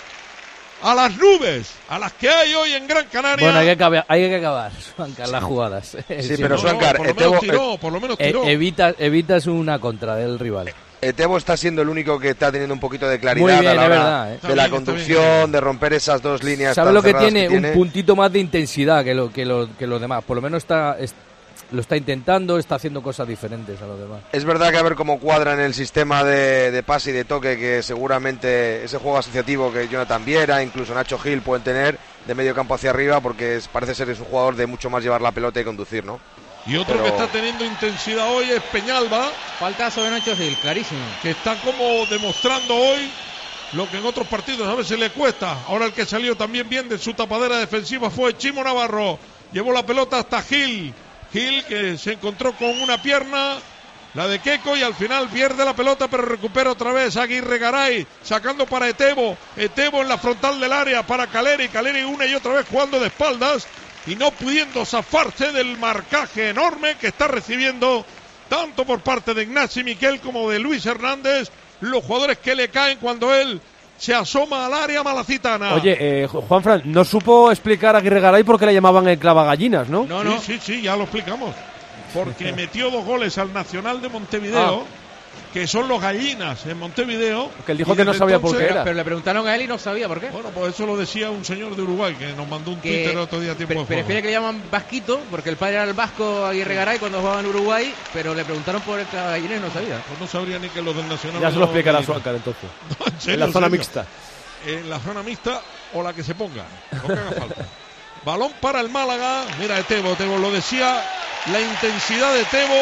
a las nubes, a las que hay hoy en Gran Canaria. Bueno, hay que acabar, hay que acabar Suancar, las jugadas. Sí, sí, pero no, Suancar, no, por, lo menos tiró, por lo menos tiró. Eh, evita, evitas una contra del rival. Tebo está siendo el único que está teniendo un poquito de claridad Muy bien, a la hora verdad, ¿eh? de la conducción, de romper esas dos líneas. ¿Sabe lo que tiene? que tiene? Un puntito más de intensidad que, lo, que, lo, que los demás. Por lo menos está, es, lo está intentando, está haciendo cosas diferentes a los demás. Es verdad que a ver cómo cuadra en el sistema de, de pase y de toque, que seguramente ese juego asociativo que Jonathan Viera, incluso Nacho Gil pueden tener de medio campo hacia arriba, porque es, parece ser que es un jugador de mucho más llevar la pelota y conducir, ¿no? Y otro Pero... que está teniendo intensidad hoy es Peñalba. Faltazo de Nacho Gil, clarísimo. Que está como demostrando hoy lo que en otros partidos a veces le cuesta. Ahora el que salió también bien de su tapadera defensiva fue Chimo Navarro. Llevó la pelota hasta Gil. Gil que se encontró con una pierna, la de Keco, y al final pierde la pelota, pero recupera otra vez Aguirre Garay, sacando para Etebo. Etebo en la frontal del área para Caleri. Caleri una y otra vez jugando de espaldas y no pudiendo zafarse del marcaje enorme que está recibiendo tanto por parte de Ignacio Miquel como de Luis Hernández, los jugadores que le caen cuando él se asoma al área malacitana. Oye, eh, Juanfran, no supo explicar a Aguirre Garay por qué le llamaban el clavagallinas, ¿no? No, no. Sí, sí, sí, ya lo explicamos. Porque metió dos goles al Nacional de Montevideo, ah. que son los gallinas en Montevideo. Que él dijo que no sabía por qué era. Pero le preguntaron a él y no sabía por qué. Bueno, pues eso lo decía un señor de Uruguay que nos mandó un que Twitter el otro día a tiempo pre- de juego. Prefiere que le llaman Vasquito, porque el padre era el vasco Aguirre Garay cuando jugaba en Uruguay, pero le preguntaron por el clavagallines y no sabía. Pues no sabría ni que los del Nacional... Ya se lo explicará a Suancar entonces. No, en, serio, en la zona serio. mixta. En la zona mixta o la que se ponga, no que haga falta. Balón para el Málaga. Mira, Etebo, Tebo lo decía, la intensidad de Tebo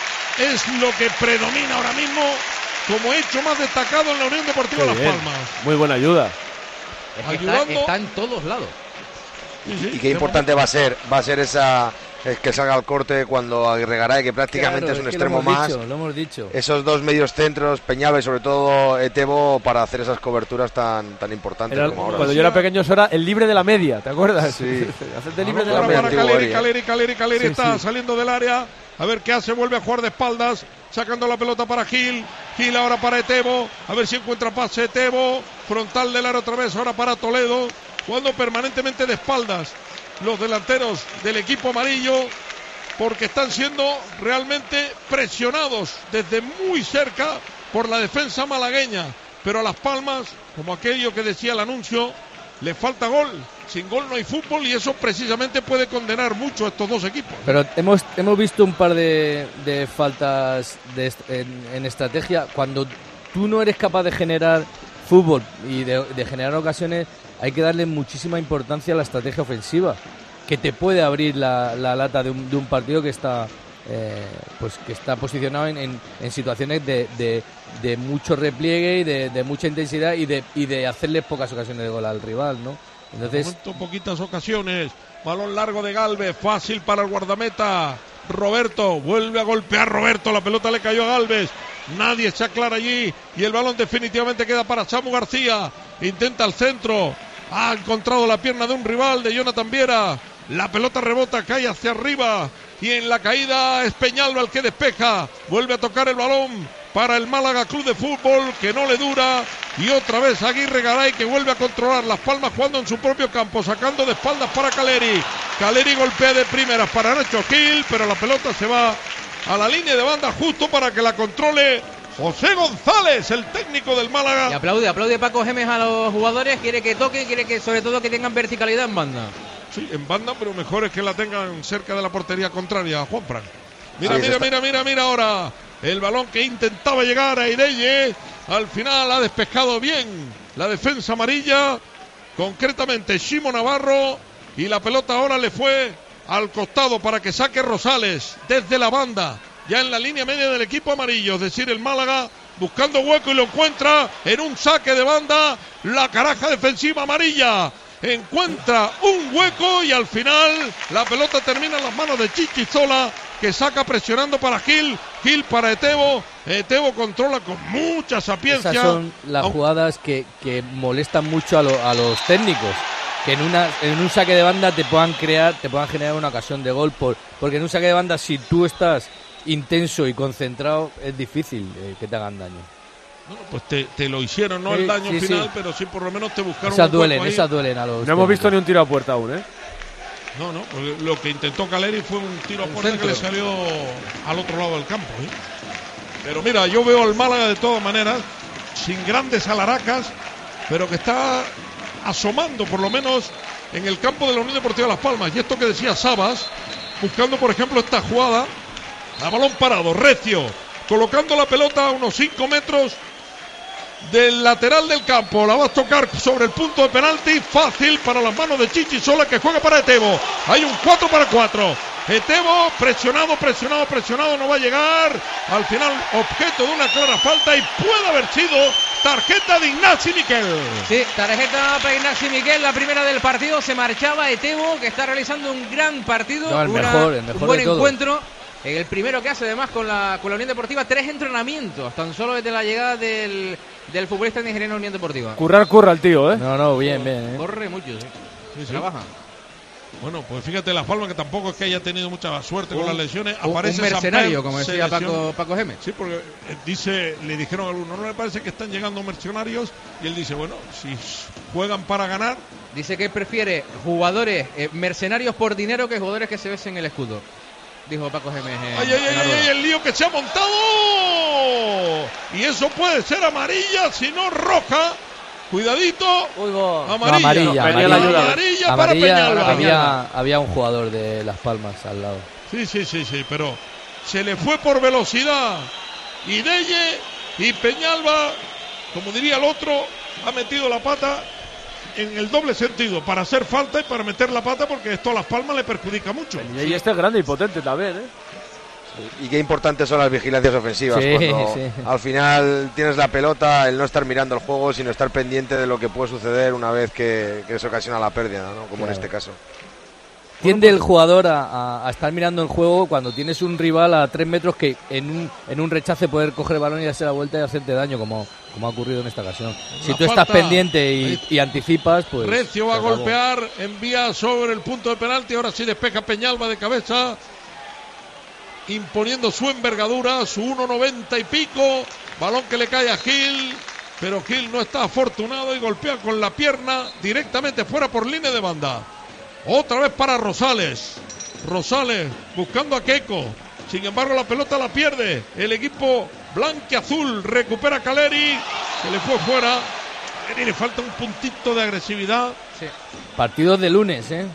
es lo que predomina ahora mismo como hecho más destacado en la Unión Deportiva Las Palmas. Muy buena ayuda. Es que está, está en todos lados. Sí, sí, y qué importante va a ser, va a ser esa es que salga al corte cuando Aguirre Garay, que prácticamente claro, es un es que extremo lo hemos más. Dicho, lo hemos dicho. Esos dos medios centros, Peñalba y sobre todo Etebo, para hacer esas coberturas tan tan importantes era, como ahora. Cuando yo era pequeño eso era el libre de la media, ¿te acuerdas? Sí. Hacerte libre de la media. media. Caleri, Caleri, Caleri, Caleri sí, está sí. saliendo del área. A ver qué hace, vuelve a jugar de espaldas, sacando la pelota para Gil. Gil ahora para Etebo, a ver si encuentra pase Etebo. Frontal del área otra vez, ahora para Toledo, jugando permanentemente de espaldas los delanteros del equipo amarillo, porque están siendo realmente presionados desde muy cerca por la defensa malagueña. Pero a Las Palmas, como aquello que decía el anuncio, le falta gol. Sin gol no hay fútbol y eso precisamente puede condenar mucho a estos dos equipos. Pero hemos hemos visto un par de, de faltas de, en, en estrategia. Cuando tú no eres capaz de generar fútbol y de, de generar ocasiones, hay que darle muchísima importancia a la estrategia ofensiva, que te puede abrir la, la lata de un, de un partido que está eh, pues que está posicionado en, en, en situaciones de, de, de mucho repliegue y de, de mucha intensidad y de, y de hacerle pocas ocasiones de gol al rival, ¿no? Entonces, de momento, poquitas ocasiones. Balón largo de Galvez, fácil para el guardameta Roberto, vuelve a golpear Roberto, la pelota le cayó a Galvez, nadie se aclara allí y el balón definitivamente queda para Samu García. Intenta el centro, ha encontrado la pierna de un rival, de Jonathan Viera, la pelota rebota, cae hacia arriba y en la caída es Peñalba el que despeja, vuelve a tocar el balón para el Málaga Club de Fútbol, que no le dura, y otra vez Aguirre Garay, que vuelve a controlar Las Palmas jugando en su propio campo, sacando de espaldas para Caleri. Caleri golpea de primeras para Nacho Gil, pero la pelota se va a la línea de banda justo para que la controle José González, el técnico del Málaga. Y aplaude, aplaude Paco Gémez a los jugadores, quiere que toquen, quiere que sobre todo que tengan verticalidad en banda. Sí, en banda, pero mejor es que la tengan cerca de la portería contraria, Juanfran. Mira, sí, mira, está... mira, mira, mira ahora. El balón que intentaba llegar a Ireye, al final ha despejado bien la defensa amarilla, concretamente Chimo Navarro, y la pelota ahora le fue al costado para que saque Rosales desde la banda, ya en la línea media del equipo amarillo, es decir, el Málaga buscando hueco y lo encuentra en un saque de banda, la caraja defensiva amarilla encuentra un hueco y al final la pelota termina en las manos de Chichizola, que saca presionando para Gil, Gil para Etebo, Etebo controla con mucha sapiencia. Esas son las jugadas que, que molestan mucho a, lo, a los técnicos, que en una en un saque de banda te puedan crear, te puedan generar una ocasión de gol, por, porque en un saque de banda si tú estás intenso y concentrado es difícil eh, que te hagan daño. Bueno, pues te, te lo hicieron, no sí, el daño sí, final, sí. pero sí por lo menos te buscaron esas un duelen, ahí. esas duelen a los. No hemos visto ni un tiro a puerta aún, ¿eh? No, no, porque lo que intentó Caleri fue un tiro a puerta que le salió al otro lado del campo, ¿eh? Pero mira, yo veo al Málaga de todas maneras, sin grandes alaracas, pero que está asomando por lo menos en el campo de la Unión Deportiva Las Palmas. Y esto que decía Sabas, buscando por ejemplo esta jugada, a balón parado, recio, colocando la pelota a unos cinco metros del lateral del campo, la va a tocar sobre el punto de penalti, fácil para las manos de Chichi Sola, que juega para Etebo. Hay un cuatro para cuatro. Etebo presionado, presionado, presionado, no va a llegar. Al final objeto de una clara falta y puede haber sido tarjeta de Ignasi Miquel. Sí, tarjeta para Ignasi Miquel, la primera del partido. Se marchaba Etebo, que está realizando un gran partido, no, el una, mejor, el mejor un buen de todo. encuentro. El primero que hace además con la, con la Unión Deportiva, tres entrenamientos, tan solo desde la llegada del, del futbolista nigeriano Unión Deportiva. Currar, curra el tío, ¿eh? No, no, bien, bien. ¿eh? Corre mucho, sí. Sí, sí. Trabaja. Bueno, pues fíjate Las Palmas, que tampoco es que haya tenido mucha suerte un, con las lesiones. Un, Aparece un mercenario, Samper, como decía Paco, Paco Gémez. Sí, porque eh, dice, le dijeron a algunos, no le parece que están llegando mercenarios, y él dice, bueno, si juegan para ganar. Dice que prefiere jugadores eh, mercenarios por dinero que jugadores que se besen el escudo. Dijo Paco Gémez. Eh, ay, ay, ay, ay, el lío que se ha montado. Y eso puede ser amarilla, si no roja. Cuidadito. Amarilla. Amarilla, amarilla, amarilla, amarilla para Peñalba. Había, había un jugador de Las Palmas al lado. Sí, sí, sí, sí, pero se le fue por velocidad. Y Deye y Peñalba, como diría el otro, ha metido la pata en el doble sentido, para hacer falta y para meter la pata, porque esto a Las Palmas le perjudica mucho. Y sí. Este es grande y potente también, ¿eh? Sí, y qué importantes son las vigilancias ofensivas, sí, cuando sí. al final tienes la pelota, el no estar mirando el juego, sino estar pendiente de lo que puede suceder una vez que, que se ocasiona la pérdida, ¿no? Como claro. En este caso. Tiende el jugador a, a, a estar mirando el juego cuando tienes un rival a tres metros que en un, en un rechace poder coger el balón y darse la vuelta y hacerte daño, como, como ha ocurrido en esta ocasión. La si tú estás pendiente y, y anticipas, pues... Recio va a golpear, envía sobre el punto de penalti, ahora sí despeja Peñalba de cabeza, imponiendo su envergadura, su uno noventa y pico, balón que le cae a Gil, pero Gil no está afortunado y golpea con la pierna directamente fuera por línea de banda. Otra vez para Rosales. Rosales buscando a Keco. Sin embargo, la pelota la pierde. El equipo blanquiazul recupera a Caleri. Se le fue fuera. A Caleri le falta un puntito de agresividad. Sí. Partidos de lunes, ¿eh?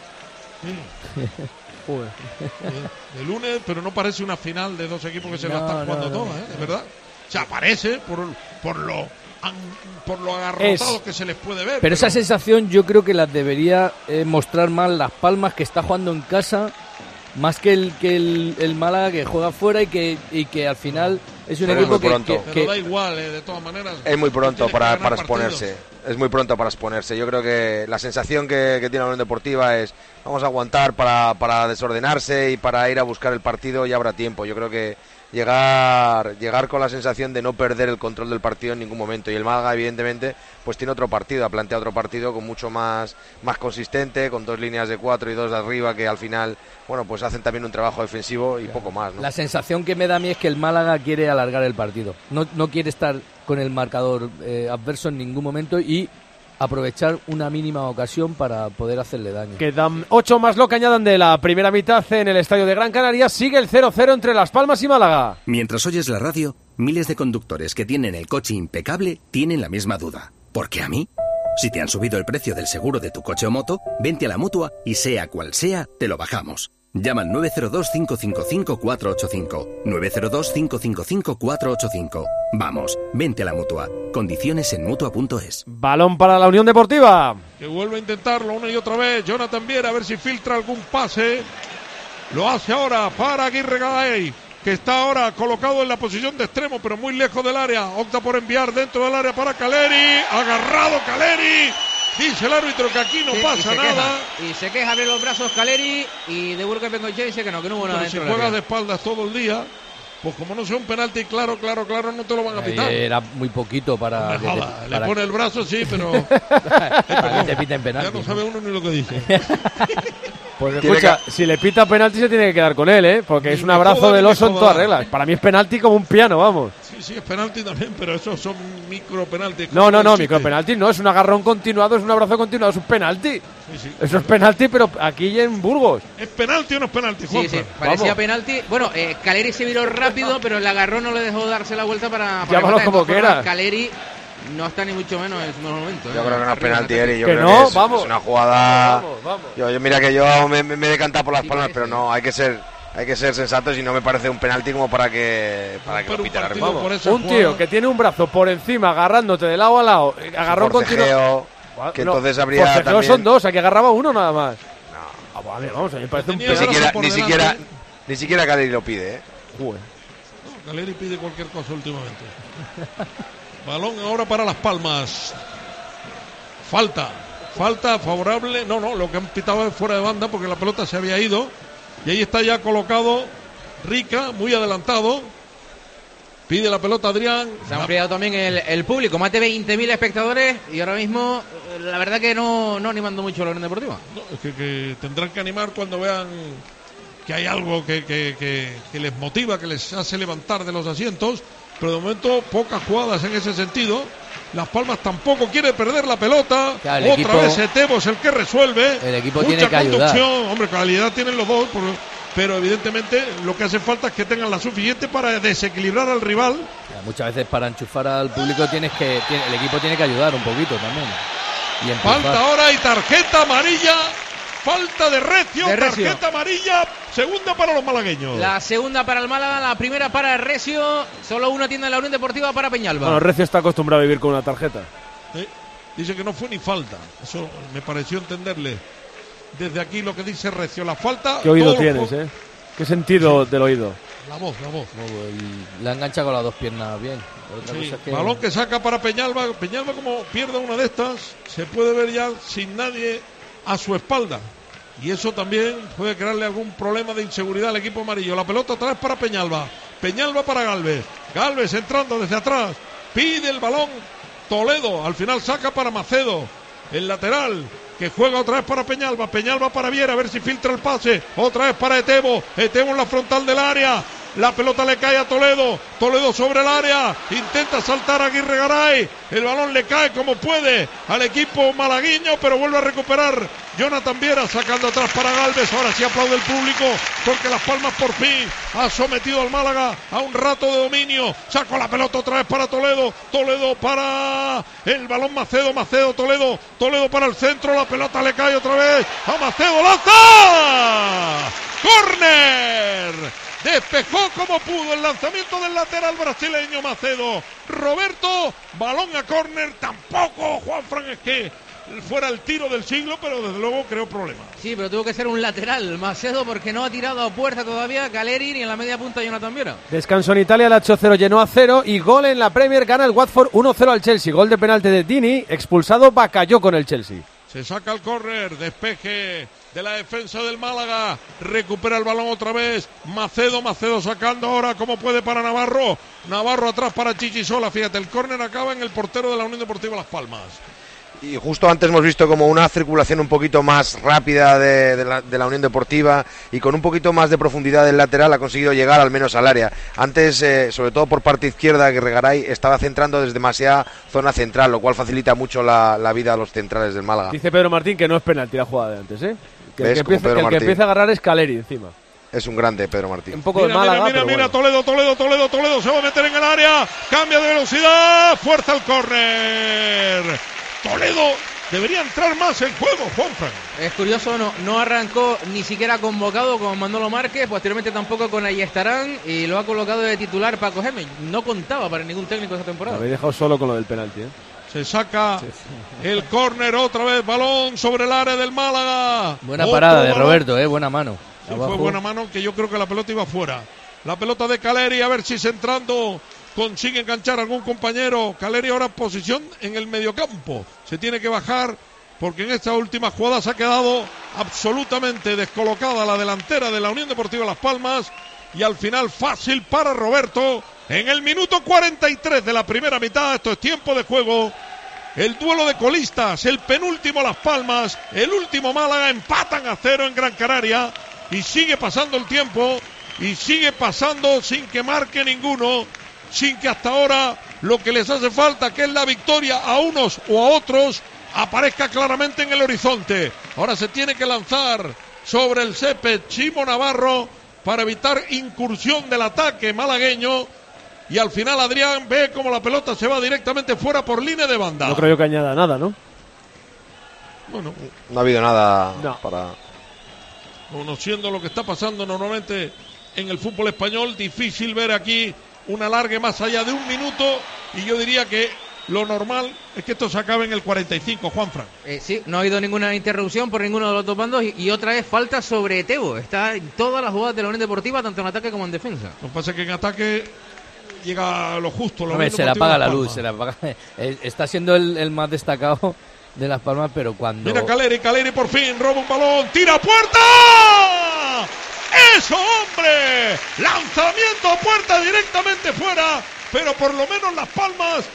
Sí. Joder. De, de lunes, pero no parece una final de dos equipos que se no, la están jugando no, no, todas, ¿eh? De verdad. O sea, parece por, por lo... por lo agarrotados que se les puede ver. Pero, pero esa sensación yo creo que las debería eh, mostrar más Las Palmas, que está jugando en casa, más que el que el, el Málaga, que juega fuera y que y que al final es un pero equipo es que, pronto. que, pero que da igual, eh, de todas maneras. Es muy pronto para, para partidos. exponerse. Es muy pronto para exponerse. Yo creo que la sensación que, que tiene la Unión Deportiva es vamos a aguantar para, para desordenarse y para ir a buscar el partido, ya habrá tiempo. Yo creo que llegar llegar con la sensación de no perder el control del partido en ningún momento, y el Málaga evidentemente pues tiene otro partido, ha planteado otro partido con mucho más más consistente, con dos líneas de cuatro y dos de arriba que al final bueno pues hacen también un trabajo defensivo y poco más, ¿no? La sensación que me da a mí es que el Málaga quiere alargar el partido, no, no quiere estar con el marcador eh, adverso en ningún momento y aprovechar una mínima ocasión para poder hacerle daño. Quedan ocho más lo que añadan de la primera mitad en el estadio de Gran Canaria. Sigue el cero cero entre Las Palmas y Málaga. Mientras oyes la radio, miles de conductores que tienen el coche impecable tienen la misma duda. ¿Por qué a mí? Si te han subido el precio del seguro de tu coche o moto, vente a la Mutua y sea cual sea, te lo bajamos. Llama al nueve cero dos, cinco cinco cinco, cuatro ocho cinco. nueve cero dos, cinco cinco cinco, cuatro ocho cinco. Vamos, vente a la Mutua. Condiciones en Mutua punto es. Balón para la Unión Deportiva. Que vuelve a intentarlo una y otra vez. Jonathan Viera, a ver si filtra algún pase. Lo hace ahora para Aguirre Garay, que está ahora colocado en la posición de extremo, pero muy lejos del área. Opta por enviar dentro del área para Caleri. Agarrado Caleri. Dice el árbitro que aquí no sí, pasa y nada. Queja. Y se queja, abre los brazos Caleri y de Burke Bengoche dice que no, que no hubo nada. Pero si juegas de espaldas todo el día, pues como no sea un penalti claro, claro, claro, no te lo van a pitar. Era muy poquito para... Que joda, te, le para... pone el brazo, sí, pero... para que te piten penalti. Ya no sabe uno ni lo que dice. Pues escucha, que... si le pita penalti se tiene que quedar con él, ¿eh? Porque ni es un abrazo joda, del oso en todas reglas. Para mí es penalti como un piano, vamos. Sí, sí, es penalti también, pero esos son micro penaltis. No, no, no, micro penalti no, es un agarrón continuado, es un abrazo continuado, es un penalti. Sí, sí. Eso es penalti, pero aquí en Burgos. ¿Es penalti o no es penalti, Juan? Sí, sí, parecía vamos. penalti. Bueno, eh, Caleri se viró rápido, pero el agarrón no le dejó darse la vuelta para... para Llámalo como quiera. Caleri no está ni mucho menos en su mejor momento. Yo ¿eh? creo que no es penalti, Eri. Yo que creo no, que es, vamos. es una jugada... Vamos, vamos. Yo, yo mira que yo me, me he decantado por las sí, palmas, parece. pero no, hay que ser... Hay que ser sensatos y no me parece un penalti como para que para que lo pite el árbitro. Un tío que tiene un brazo por encima agarrándote de lado a lado, agarrón continuo. Que no, entonces habría también... son dos, aquí agarraba uno nada más. No, ah, vale, vamos, a mí me parece un ni siquiera ni siquiera ni siquiera Caleri lo pide, ¿eh? No, Caleri pide cualquier cosa últimamente. Balón ahora para Las Palmas. Falta, falta favorable. No, no, lo que han pitado es fuera de banda porque la pelota se había ido. Y ahí está ya colocado Rica, muy adelantado. Pide la pelota Adrián. Se ha ampliado también el, el público, más de veinte mil espectadores. Y ahora mismo, la verdad que no, no animando mucho a la Unión Deportiva. No, es que, que tendrán que animar cuando vean que hay algo que, que, que, que les motiva, que les hace levantar de los asientos. Pero de momento, pocas jugadas en ese sentido. Las Palmas tampoco quiere perder la pelota. Claro, Otra equipo, vez Etebo es el que resuelve. El equipo Mucha tiene que conducción. ayudar. Hombre, calidad tienen los dos, pero evidentemente lo que hace falta es que tengan la suficiente para desequilibrar al rival. Muchas veces para enchufar al público tienes que tiene, el equipo tiene que ayudar un poquito también. Y falta ahora y tarjeta amarilla. Falta de Recio, de Recio, tarjeta amarilla, segunda para los malagueños. La segunda para el Málaga, la primera para Recio. Solo una tienda de la Unión Deportiva para Peñalba. Bueno, Recio está acostumbrado a vivir con una tarjeta. ¿Sí? Dice que no fue ni falta. Eso me pareció entenderle. Desde aquí lo que dice Recio, la falta. ¿Qué oído tienes, eh? ¿Qué sentido sí. del oído? La voz, la voz. No, la engancha con las dos piernas bien. Otra sí. cosa que... Balón que saca para Peñalba. Peñalba, como pierda una de estas, se puede ver ya sin nadie a su espalda. Y eso también puede crearle algún problema de inseguridad al equipo amarillo. La pelota otra vez para Peñalba. Peñalba para Galvez. Galvez entrando desde atrás. Pide el balón Toledo. Al final saca para Macedo. El lateral que juega otra vez para Peñalba. Peñalba para Viera. A ver si filtra el pase. Otra vez para Etebo. Etebo en la frontal del área. La pelota le cae a Toledo. Toledo sobre el área. Intenta saltar a Aguirre Garay. El balón le cae como puede al equipo malagueño, pero vuelve a recuperar Jonathan Viera sacando atrás para Galvez. Ahora sí aplaude el público porque Las Palmas por fin ha sometido al Málaga a un rato de dominio. Sacó la pelota otra vez para Toledo. Toledo para el balón Macedo. Macedo, Toledo. Toledo para el centro. La pelota le cae otra vez a Macedo. ¡Lanza! ¡Córner! Despejó como pudo el lanzamiento del lateral brasileño Macedo. Roberto, balón a córner. Tampoco, Juanfran, es que fuera el tiro del siglo, pero desde luego creó problemas. Sí, pero tuvo que ser un lateral Macedo porque no ha tirado a puerta todavía Caleri ni en la media punta Jonathan Viera. Descanso en Italia, el ocho cero llenó a cero y gol en la Premier, gana el Watford uno cero al Chelsea. Gol de penalti de Dini, expulsado Bacalló con el Chelsea. Se saca el córner, despeje de la defensa del Málaga, recupera el balón otra vez Macedo, Macedo sacando ahora como puede para Navarro, Navarro atrás para Chichisola. Fíjate, el córner acaba en el portero de la Unión Deportiva Las Palmas. Y justo antes hemos visto como una circulación un poquito más rápida de, de, la, de la Unión Deportiva y con un poquito más de profundidad del lateral ha conseguido llegar al menos al área. Antes, eh, sobre todo por parte izquierda, que Regaray estaba centrando desde demasiada zona central, lo cual facilita mucho la, la vida a los centrales del Málaga. Dice Pedro Martín que no es penalti la jugada de antes, ¿eh? Que el, que empieza, que el que empieza a agarrar es Caleri encima. Es un grande Pedro Martín. Un poco mira, de Málaga, mira, mira, mira, bueno. Toledo, Toledo, Toledo, Toledo, se va a meter en el área, cambia de velocidad, fuerza el córner. Toledo debería entrar más en juego, Juanfran. Es curioso, no, no arrancó ni siquiera convocado con Manolo Márquez, posteriormente tampoco con Ayestarán y lo ha colocado de titular Paco Gémez. No contaba para ningún técnico esta temporada. Lo habéis dejado solo con lo del penalti, ¿eh? Se saca sí, sí. el córner otra vez, balón sobre el área del Málaga. Buena Otro parada de balón. Roberto, eh, buena mano. Sí, fue buena mano, que yo creo que la pelota iba fuera. La pelota de Caleri, a ver si centrando consigue enganchar a algún compañero. Caleri ahora en posición en el mediocampo. Se tiene que bajar porque en esta última jugada se ha quedado absolutamente descolocada la delantera de la Unión Deportiva Las Palmas. y al final fácil para Roberto. En el minuto cuarenta y tres de la primera mitad, esto es tiempo de juego. El duelo de colistas, el penúltimo Las Palmas, el último Málaga, empatan a cero en Gran Canaria y sigue pasando el tiempo y sigue pasando sin que marque ninguno, sin que hasta ahora lo que les hace falta, que es la victoria a unos o a otros, aparezca claramente en el horizonte. Ahora se tiene que lanzar sobre el césped Chimo Navarro para evitar incursión del ataque malagueño. Y al final Adrián ve como la pelota se va directamente fuera por línea de banda. No creo yo que añada nada, ¿no? Bueno, no ha habido nada no. para... Conociendo lo que está pasando normalmente en el fútbol español, difícil ver aquí un alargue más allá de un minuto. Y yo diría que lo normal es que esto se acabe en el cuarenta y cinco, Juanfran. Eh, sí, no ha habido ninguna interrupción por ninguno de los dos bandos y, y otra vez falta sobre Tebo. Está en todas las jugadas de la Unión Deportiva, tanto en ataque como en defensa. Lo que pasa es que en ataque llega a lo justo. Hombre, se le apaga la luz, se le apaga. Está siendo el, el más destacado de Las Palmas, pero cuando... Mira Caleri, Caleri por fin roba un balón, tira a puerta. ¡Eso, hombre! Lanzamiento a puerta directamente fuera, pero por lo menos Las Palmas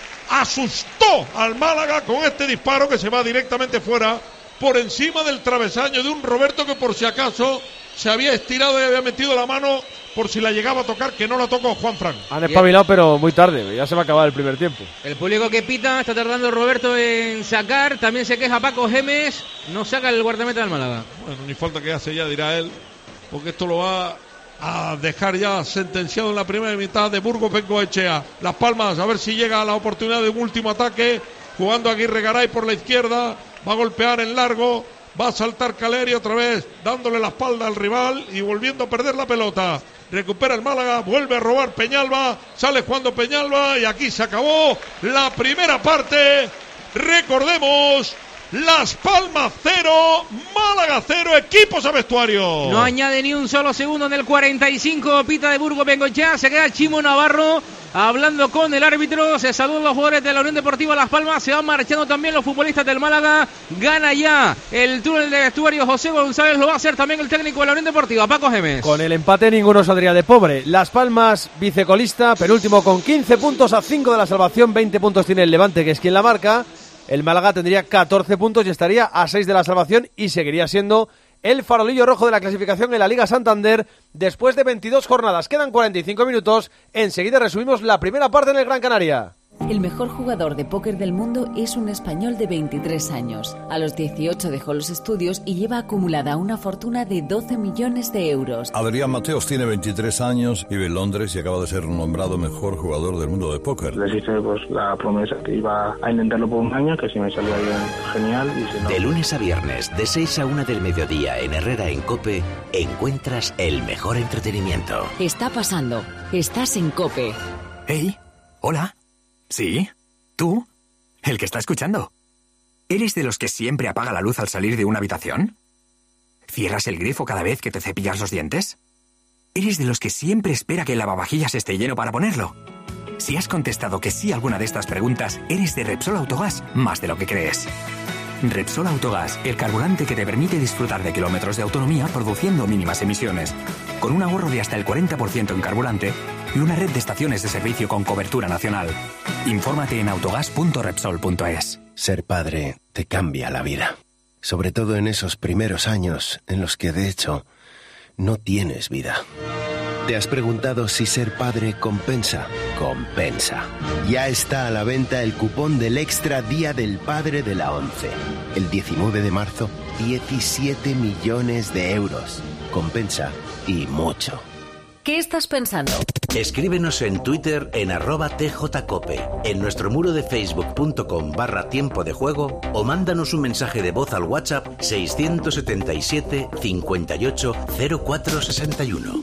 asustó al Málaga con este disparo que se va directamente fuera, por encima del travesaño de un Roberto que por si acaso se había estirado y había metido la mano por si la llegaba a tocar, que no la tocó Juanfran. Han espabilado, pero muy tarde, ya se va a acabar el primer tiempo. El público que pita, está tardando Roberto en sacar, también se queja Paco Gémez, no saca el guardameta del Málaga. Bueno, ni falta que hace ya, dirá él, porque esto lo va a dejar ya sentenciado en la primera mitad de Burgos Bengoechea. Las Palmas, a ver si llega a la oportunidad de un último ataque, jugando Aguirre Garay por la izquierda, va a golpear en largo, va a saltar Caleri otra vez, dándole la espalda al rival y volviendo a perder la pelota. Recupera el Málaga, vuelve a robar Peñalba, sale jugando Peñalba y aquí se acabó la primera parte. Recordemos, Las Palmas cero, Málaga cero, equipos a vestuario. No añade ni un solo segundo en el cuarenta y cinco, pita de Burgos Bengoechea, se queda Chimo Navarro hablando con el árbitro, se saludan los jugadores de la Unión Deportiva Las Palmas, se van marchando también los futbolistas del Málaga, gana ya el túnel de vestuario José González, lo va a hacer también el técnico de la Unión Deportiva, Paco Gémez. Con el empate ninguno saldría de pobre. Las Palmas, vicecolista, penúltimo con quince puntos a cinco de la salvación, veinte puntos tiene el Levante, que es quien la marca. El Málaga tendría catorce puntos y estaría a seis de la salvación y seguiría siendo el farolillo rojo de la clasificación en la Liga Santander después de veintidós jornadas. Quedan cuarenta y cinco minutos. Enseguida resumimos la primera parte en el Gran Canaria. El mejor jugador de póker del mundo es un español de veintitrés años. A los dieciocho dejó los estudios y lleva acumulada una fortuna de doce millones de euros. Adrián Mateos tiene veintitrés años, vive en Londres y acaba de ser nombrado mejor jugador del mundo de póker. Les hice pues, la promesa que iba a intentarlo por un año, que si me salía bien, genial. Y si no... De lunes a viernes, de seis a una del mediodía en Herrera en COPE, encuentras el mejor entretenimiento. Está pasando. Estás en COPE. Hey, hola. ¿Sí? ¿Tú? ¿El que está escuchando? ¿Eres de los que siempre apaga la luz al salir de una habitación? ¿Cierras el grifo cada vez que te cepillas los dientes? ¿Eres de los que siempre espera que el lavavajillas esté lleno para ponerlo? Si has contestado que sí a alguna de estas preguntas, eres de Repsol Autogás más de lo que crees. Repsol Autogás, el carburante que te permite disfrutar de kilómetros de autonomía produciendo mínimas emisiones, con un ahorro de hasta el cuarenta por ciento en carburante y una red de estaciones de servicio con cobertura nacional. Infórmate en autogas punto repsol punto es. Ser padre te cambia la vida, sobre todo en esos primeros años en los que, de hecho, no tienes vida. ¿Te has preguntado si ser padre compensa? Compensa. Ya está a la venta el cupón del Extra Día del Padre de la ONCE. El diecinueve de marzo, diecisiete millones de euros. Compensa y mucho. ¿Qué estás pensando? Escríbenos en Twitter en arroba tjcope, en nuestro muro de facebook.com barra tiempo de juego o mándanos un mensaje de voz al WhatsApp seiscientos setenta y siete cincuenta y ocho cero cuatro sesenta y uno.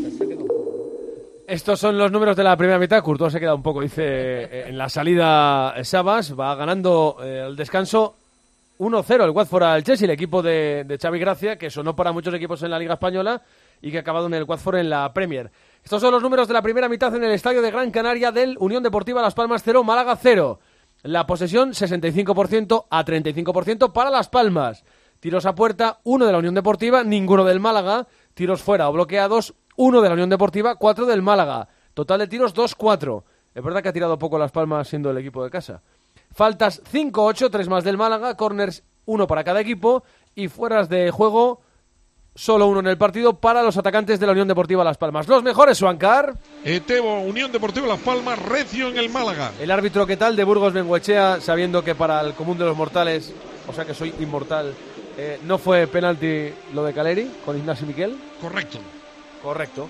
Estos son los números de la primera mitad. Courtois se queda un poco, dice, en la salida Sabas. Va ganando eh, el descanso uno cero el Watford al Chelsea, el equipo de, de Xavi Gracia, que sonó para muchos equipos en la Liga Española y que ha acabado en el Watford en la Premier. Estos son los números de la primera mitad en el estadio de Gran Canaria del Unión Deportiva Las Palmas cero, Málaga cero. La posesión sesenta y cinco por ciento a treinta y cinco por ciento para Las Palmas. Tiros a puerta, uno de la Unión Deportiva, ninguno del Málaga. Tiros fuera o bloqueados, uno de la Unión Deportiva, cuatro del Málaga. Total de tiros, dos cuatro. Es verdad que ha tirado poco Las Palmas siendo el equipo de casa. Faltas cinco ocho, tres más del Málaga, corners uno para cada equipo y fueras de juego solo uno en el partido para los atacantes de la Unión Deportiva Las Palmas. Los mejores, Suancar. Etebo, Unión Deportiva Las Palmas, recio en el Málaga. El árbitro, ¿qué tal? De Burgos Bengoechea, sabiendo que para el común de los mortales, o sea que soy inmortal, eh, no fue penalti lo de Caleri con Ignacio Miquel. Correcto. Correcto.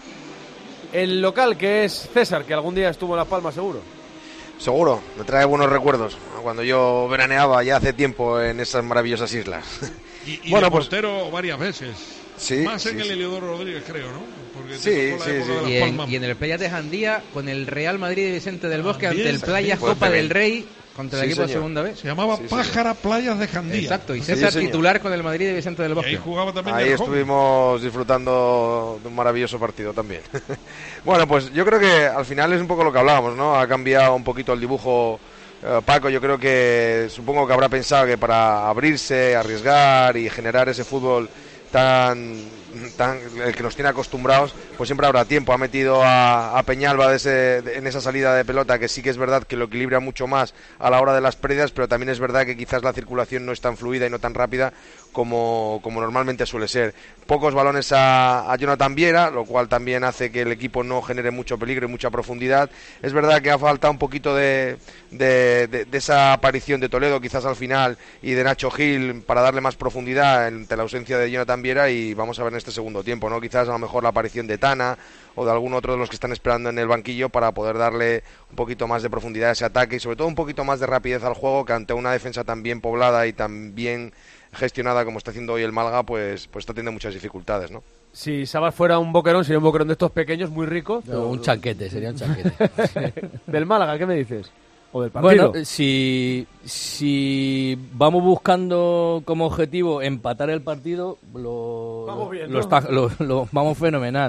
El local, que es César, que algún día estuvo en Las Palmas seguro. Seguro, me trae buenos recuerdos cuando yo veraneaba ya hace tiempo en esas maravillosas islas. Y, y bueno, de pues, portero varias veces. Sí, Más sí, en el sí. Heliodoro Rodríguez, creo, ¿no? Porque Sí, te tocó la sí, época sí. de Las Y en, Palmas. y en el Playa de Jandía con el Real Madrid de Vicente del Bosque También, ante el Playas también. Copa Pues del Rey contra el Sí, equipo de señor. segunda vez. Se llamaba Sí, Pájara Playas de Jandía. Exacto, y Sí, César señor. titular con el Madrid de Vicente del Y Bosque. ahí jugaba también Ahí el joven. estuvimos disfrutando de un maravilloso partido también. Bueno, pues yo creo que al final es un poco lo que hablábamos, ¿no? Ha cambiado un poquito el dibujo eh, Paco. Yo creo que supongo que habrá pensado que para abrirse, arriesgar y generar ese fútbol tan, tan el que nos tiene acostumbrados, pues siempre habrá tiempo. Ha metido a, a Peñalba de ese, de, en esa salida de pelota, que sí que es verdad que lo equilibra mucho más a la hora de las pérdidas, pero también es verdad que quizás la circulación no es tan fluida y no tan rápida como, como normalmente suele ser. Pocos balones a, a Jonathan Viera, lo cual también hace que el equipo no genere mucho peligro y mucha profundidad. Es verdad que ha faltado un poquito de, de, de, de esa aparición de Toledo quizás al final y de Nacho Gil para darle más profundidad ante la ausencia de Jonathan Viera, y vamos a ver en este segundo tiempo, ¿no? Quizás a lo mejor la aparición de Tana o de algún otro de los que están esperando en el banquillo para poder darle un poquito más de profundidad a ese ataque y sobre todo un poquito más de rapidez al juego, que ante una defensa tan bien poblada y tan bien gestionada como está haciendo hoy el Málaga, pues, pues está teniendo muchas dificultades, ¿no? Si Sabas fuera un boquerón, sería un boquerón de estos pequeños, muy rico. No, pero... un chanquete, sería un chanquete. Del Málaga, ¿qué me dices? ¿O del partido? Bueno, si, si vamos buscando como objetivo empatar el partido, lo, vamos, bien, lo, ¿no? está, lo, lo vamos fenomenal.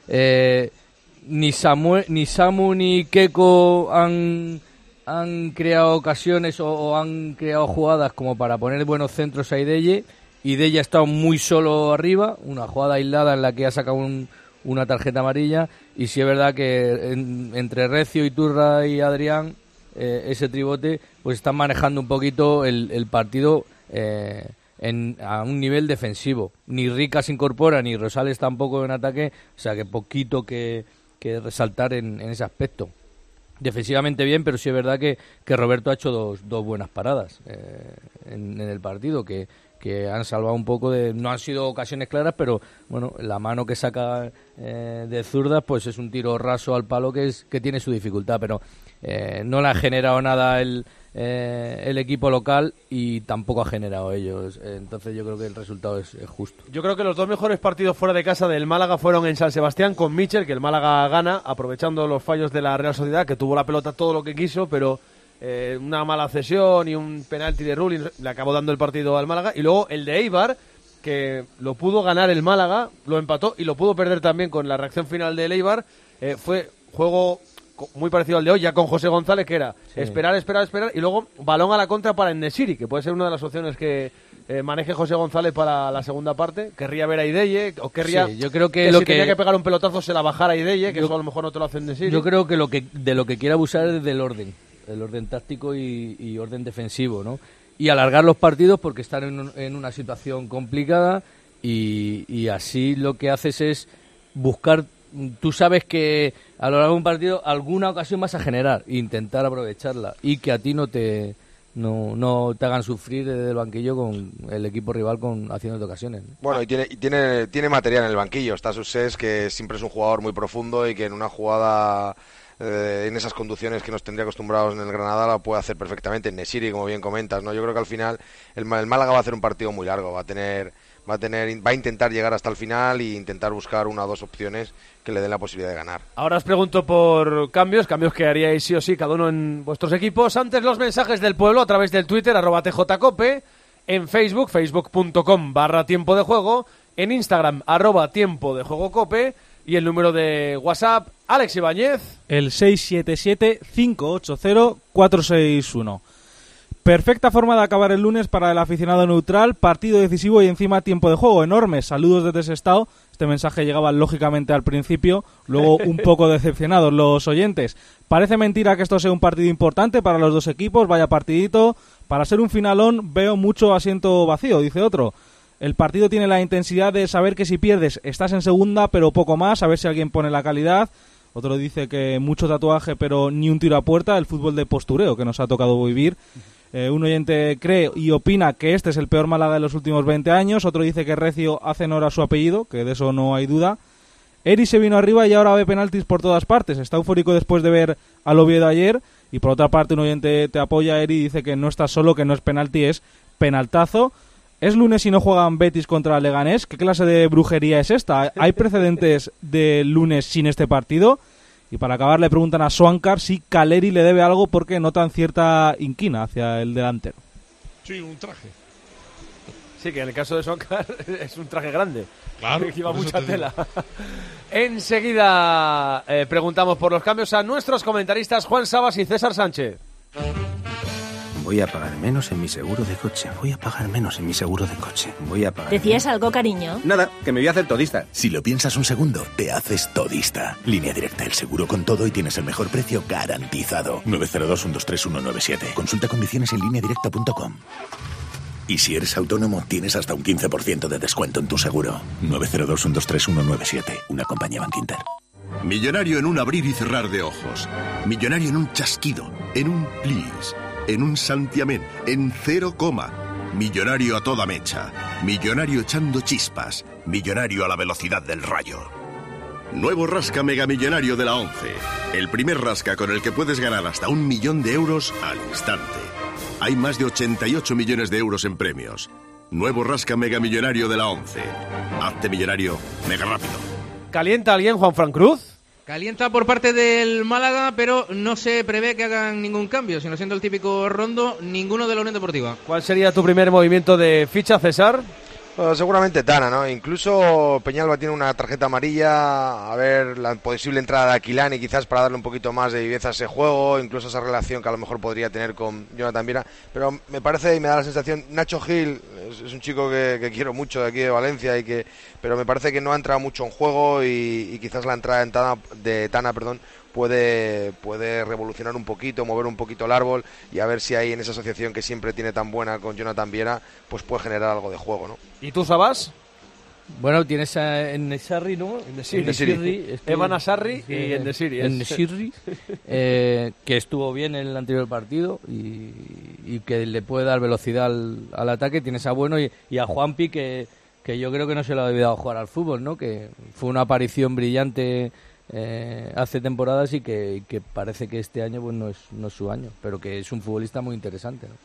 Eh, ni, Samuel, ni Samu ni Keko han, han creado ocasiones o, o han creado jugadas como para poner buenos centros a Ideye. Ideye ha estado muy solo arriba, una jugada aislada en la que ha sacado un, una tarjeta amarilla, y sí es verdad que en, entre Recio, Iturra y Adrián, eh, ese tribote, pues están manejando un poquito el, el partido eh, en, a un nivel defensivo. Ni Rica se incorpora, ni Rosales tampoco en ataque, o sea que poquito que, que resaltar en, en ese aspecto. Defensivamente bien, pero sí es verdad que, que Roberto ha hecho dos, dos buenas paradas eh, en, en el partido, que que han salvado un poco de... No han sido ocasiones claras, pero bueno, la mano que saca eh, de zurda, pues es un tiro raso al palo que es que tiene su dificultad, pero eh, no le ha generado nada el, eh, el equipo local y tampoco ha generado ellos. Entonces yo creo que el resultado es, es justo. Yo creo que los dos mejores partidos fuera de casa del Málaga fueron en San Sebastián con Michel, que el Málaga gana, aprovechando los fallos de la Real Sociedad, que tuvo la pelota todo lo que quiso, pero... Eh, una mala cesión y un penalti de Rulli le acabó dando el partido al Málaga, y luego el de Eibar, que lo pudo ganar el Málaga, lo empató y lo pudo perder también con la reacción final del Eibar. Eh, fue juego muy parecido al de hoy, ya con José González, que era sí. esperar, esperar, esperar, y luego balón a la contra para Enesiri, que puede ser una de las opciones que eh, maneje José González para la segunda parte. Querría ver a Ideye, o querría sí, yo creo que, que lo si que... tenía que pegar un pelotazo se la bajara a Ideye, que yo... eso a lo mejor no te lo hace Enesiri. Yo creo que, lo que de lo que quiere abusar es del orden. El orden táctico y, y orden defensivo, ¿no? Y alargar los partidos porque están en, un, en una situación complicada y, y así lo que haces es buscar... Tú sabes que a lo largo de un partido alguna ocasión vas a generar e intentar aprovecharla y que a ti no te no, no te hagan sufrir desde el banquillo con el equipo rival con haciéndote ocasiones, ¿no? Bueno, y tiene, y tiene, tiene material en el banquillo. Está Susés, que siempre es un jugador muy profundo y que en una jugada... Eh, en esas conducciones que nos tendría acostumbrados en el Granada la puede hacer perfectamente. En Nesiri, como bien comentas, ¿no? Yo creo que al final el, el Málaga va a hacer un partido muy largo, va a tener va a tener va a intentar llegar hasta el final e intentar buscar una o dos opciones que le den la posibilidad de ganar. Ahora os pregunto por cambios, cambios que haríais sí o sí cada uno en vuestros equipos. Antes los mensajes del pueblo a través del Twitter arroba tjcope, en Facebook facebook.com barra tiempo de juego, en Instagram arroba tiempo de juego cope. Y el número de WhatsApp, Alex Ibáñez. El seis siete siete, cinco ocho cero, cuatro seis uno. Perfecta forma de acabar el lunes para el aficionado neutral. Partido decisivo y encima tiempo de juego enorme. Saludos desde Sestao. Este mensaje llegaba lógicamente al principio, luego un poco decepcionados los oyentes. Parece mentira que esto sea un partido importante para los dos equipos, vaya partidito. Para ser un finalón veo mucho asiento vacío, dice otro. El partido tiene la intensidad de saber que si pierdes estás en segunda, pero poco más, a ver si alguien pone la calidad. Otro dice que mucho tatuaje, pero ni un tiro a puerta, el fútbol de postureo que nos ha tocado vivir. Eh, un oyente cree y opina que este es el peor Málaga de los últimos veinte años. Otro dice que Recio hace honor a su apellido, que de eso no hay duda. Eri se vino arriba y ahora ve penaltis por todas partes. Está eufórico después de ver al Oviedo ayer. Y por otra parte un oyente te apoya, Eri, y dice que no estás solo, que no es penalti, es penaltazo. Es lunes y no juegan Betis contra Leganés. ¿Qué clase de brujería es esta? ¿Hay precedentes de lunes sin este partido? Y para acabar le preguntan a Swankar si Caleri le debe algo porque notan cierta inquina hacia el delantero. Sí, un traje. Sí, que en el caso de Swankar es un traje grande. Claro. Que lleva mucha tela. Enseguida eh, preguntamos por los cambios a nuestros comentaristas Juan Sabas y César Sánchez. Voy a pagar menos en mi seguro de coche. Voy a pagar menos en mi seguro de coche. Voy a pagar... ¿Decías algo, cariño? Nada, que me voy a hacer todista. Si lo piensas un segundo, te haces todista. Línea Directa, el seguro con todo y tienes el mejor precio garantizado. nueve cero dos, uno dos tres, uno nueve siete. Consulta condiciones en línea directa punto com. Y si eres autónomo, tienes hasta un quince por ciento de descuento en tu seguro. nueve cero dos, uno dos tres, uno nueve siete. Una compañía Bankinter. Millonario en un abrir y cerrar de ojos. Millonario en un chasquido. En un plis. En un santiamén. En cero coma. Millonario a toda mecha. Millonario echando chispas. Millonario a la velocidad del rayo. Nuevo Rasca Mega Millonario de la ONCE. El primer rasca con el que puedes ganar hasta un millón de euros al instante. Hay más de ochenta y ocho millones de euros en premios. Nuevo Rasca Mega Millonario de la ONCE. Hazte millonario mega rápido. ¿Calienta alguien, Juanfran Cruz? Calienta por parte del Málaga, pero no se prevé que hagan ningún cambio, sino siendo el típico rondo, ninguno de la Unión Deportiva. ¿Cuál sería tu primer movimiento de ficha, César? Bueno, seguramente Tana, ¿no? Incluso Peñalba tiene una tarjeta amarilla, a ver la posible entrada de Aquilani quizás para darle un poquito más de viveza a ese juego, incluso esa relación que a lo mejor podría tener con Jonathan Viera, pero me parece y me da la sensación, Nacho Gil es, es un chico que, que quiero mucho de aquí de Valencia, y que pero me parece que no ha entrado mucho en juego y, y quizás la entrada en Tana, de Tana, perdón, puede puede revolucionar un poquito, mover un poquito el árbol y a ver si ahí en esa asociación que siempre tiene tan buena con Jonathan Viera, pues puede generar algo de juego, ¿no? ¿Y tú, Sabas? Bueno, tienes a Nesiri, ¿no? Nesiri. Evan Asarri sí, y Nesiri. Nesiri, eh, que estuvo bien en el anterior partido y, y que le puede dar velocidad al, al ataque. Tienes a Bueno y, y a Juanpi, que, que yo creo que no se lo ha debido jugar al fútbol, ¿no? Que fue una aparición brillante eh, hace temporadas y que, que parece que este año pues no es, no es su año, pero que es un futbolista muy interesante, ¿no?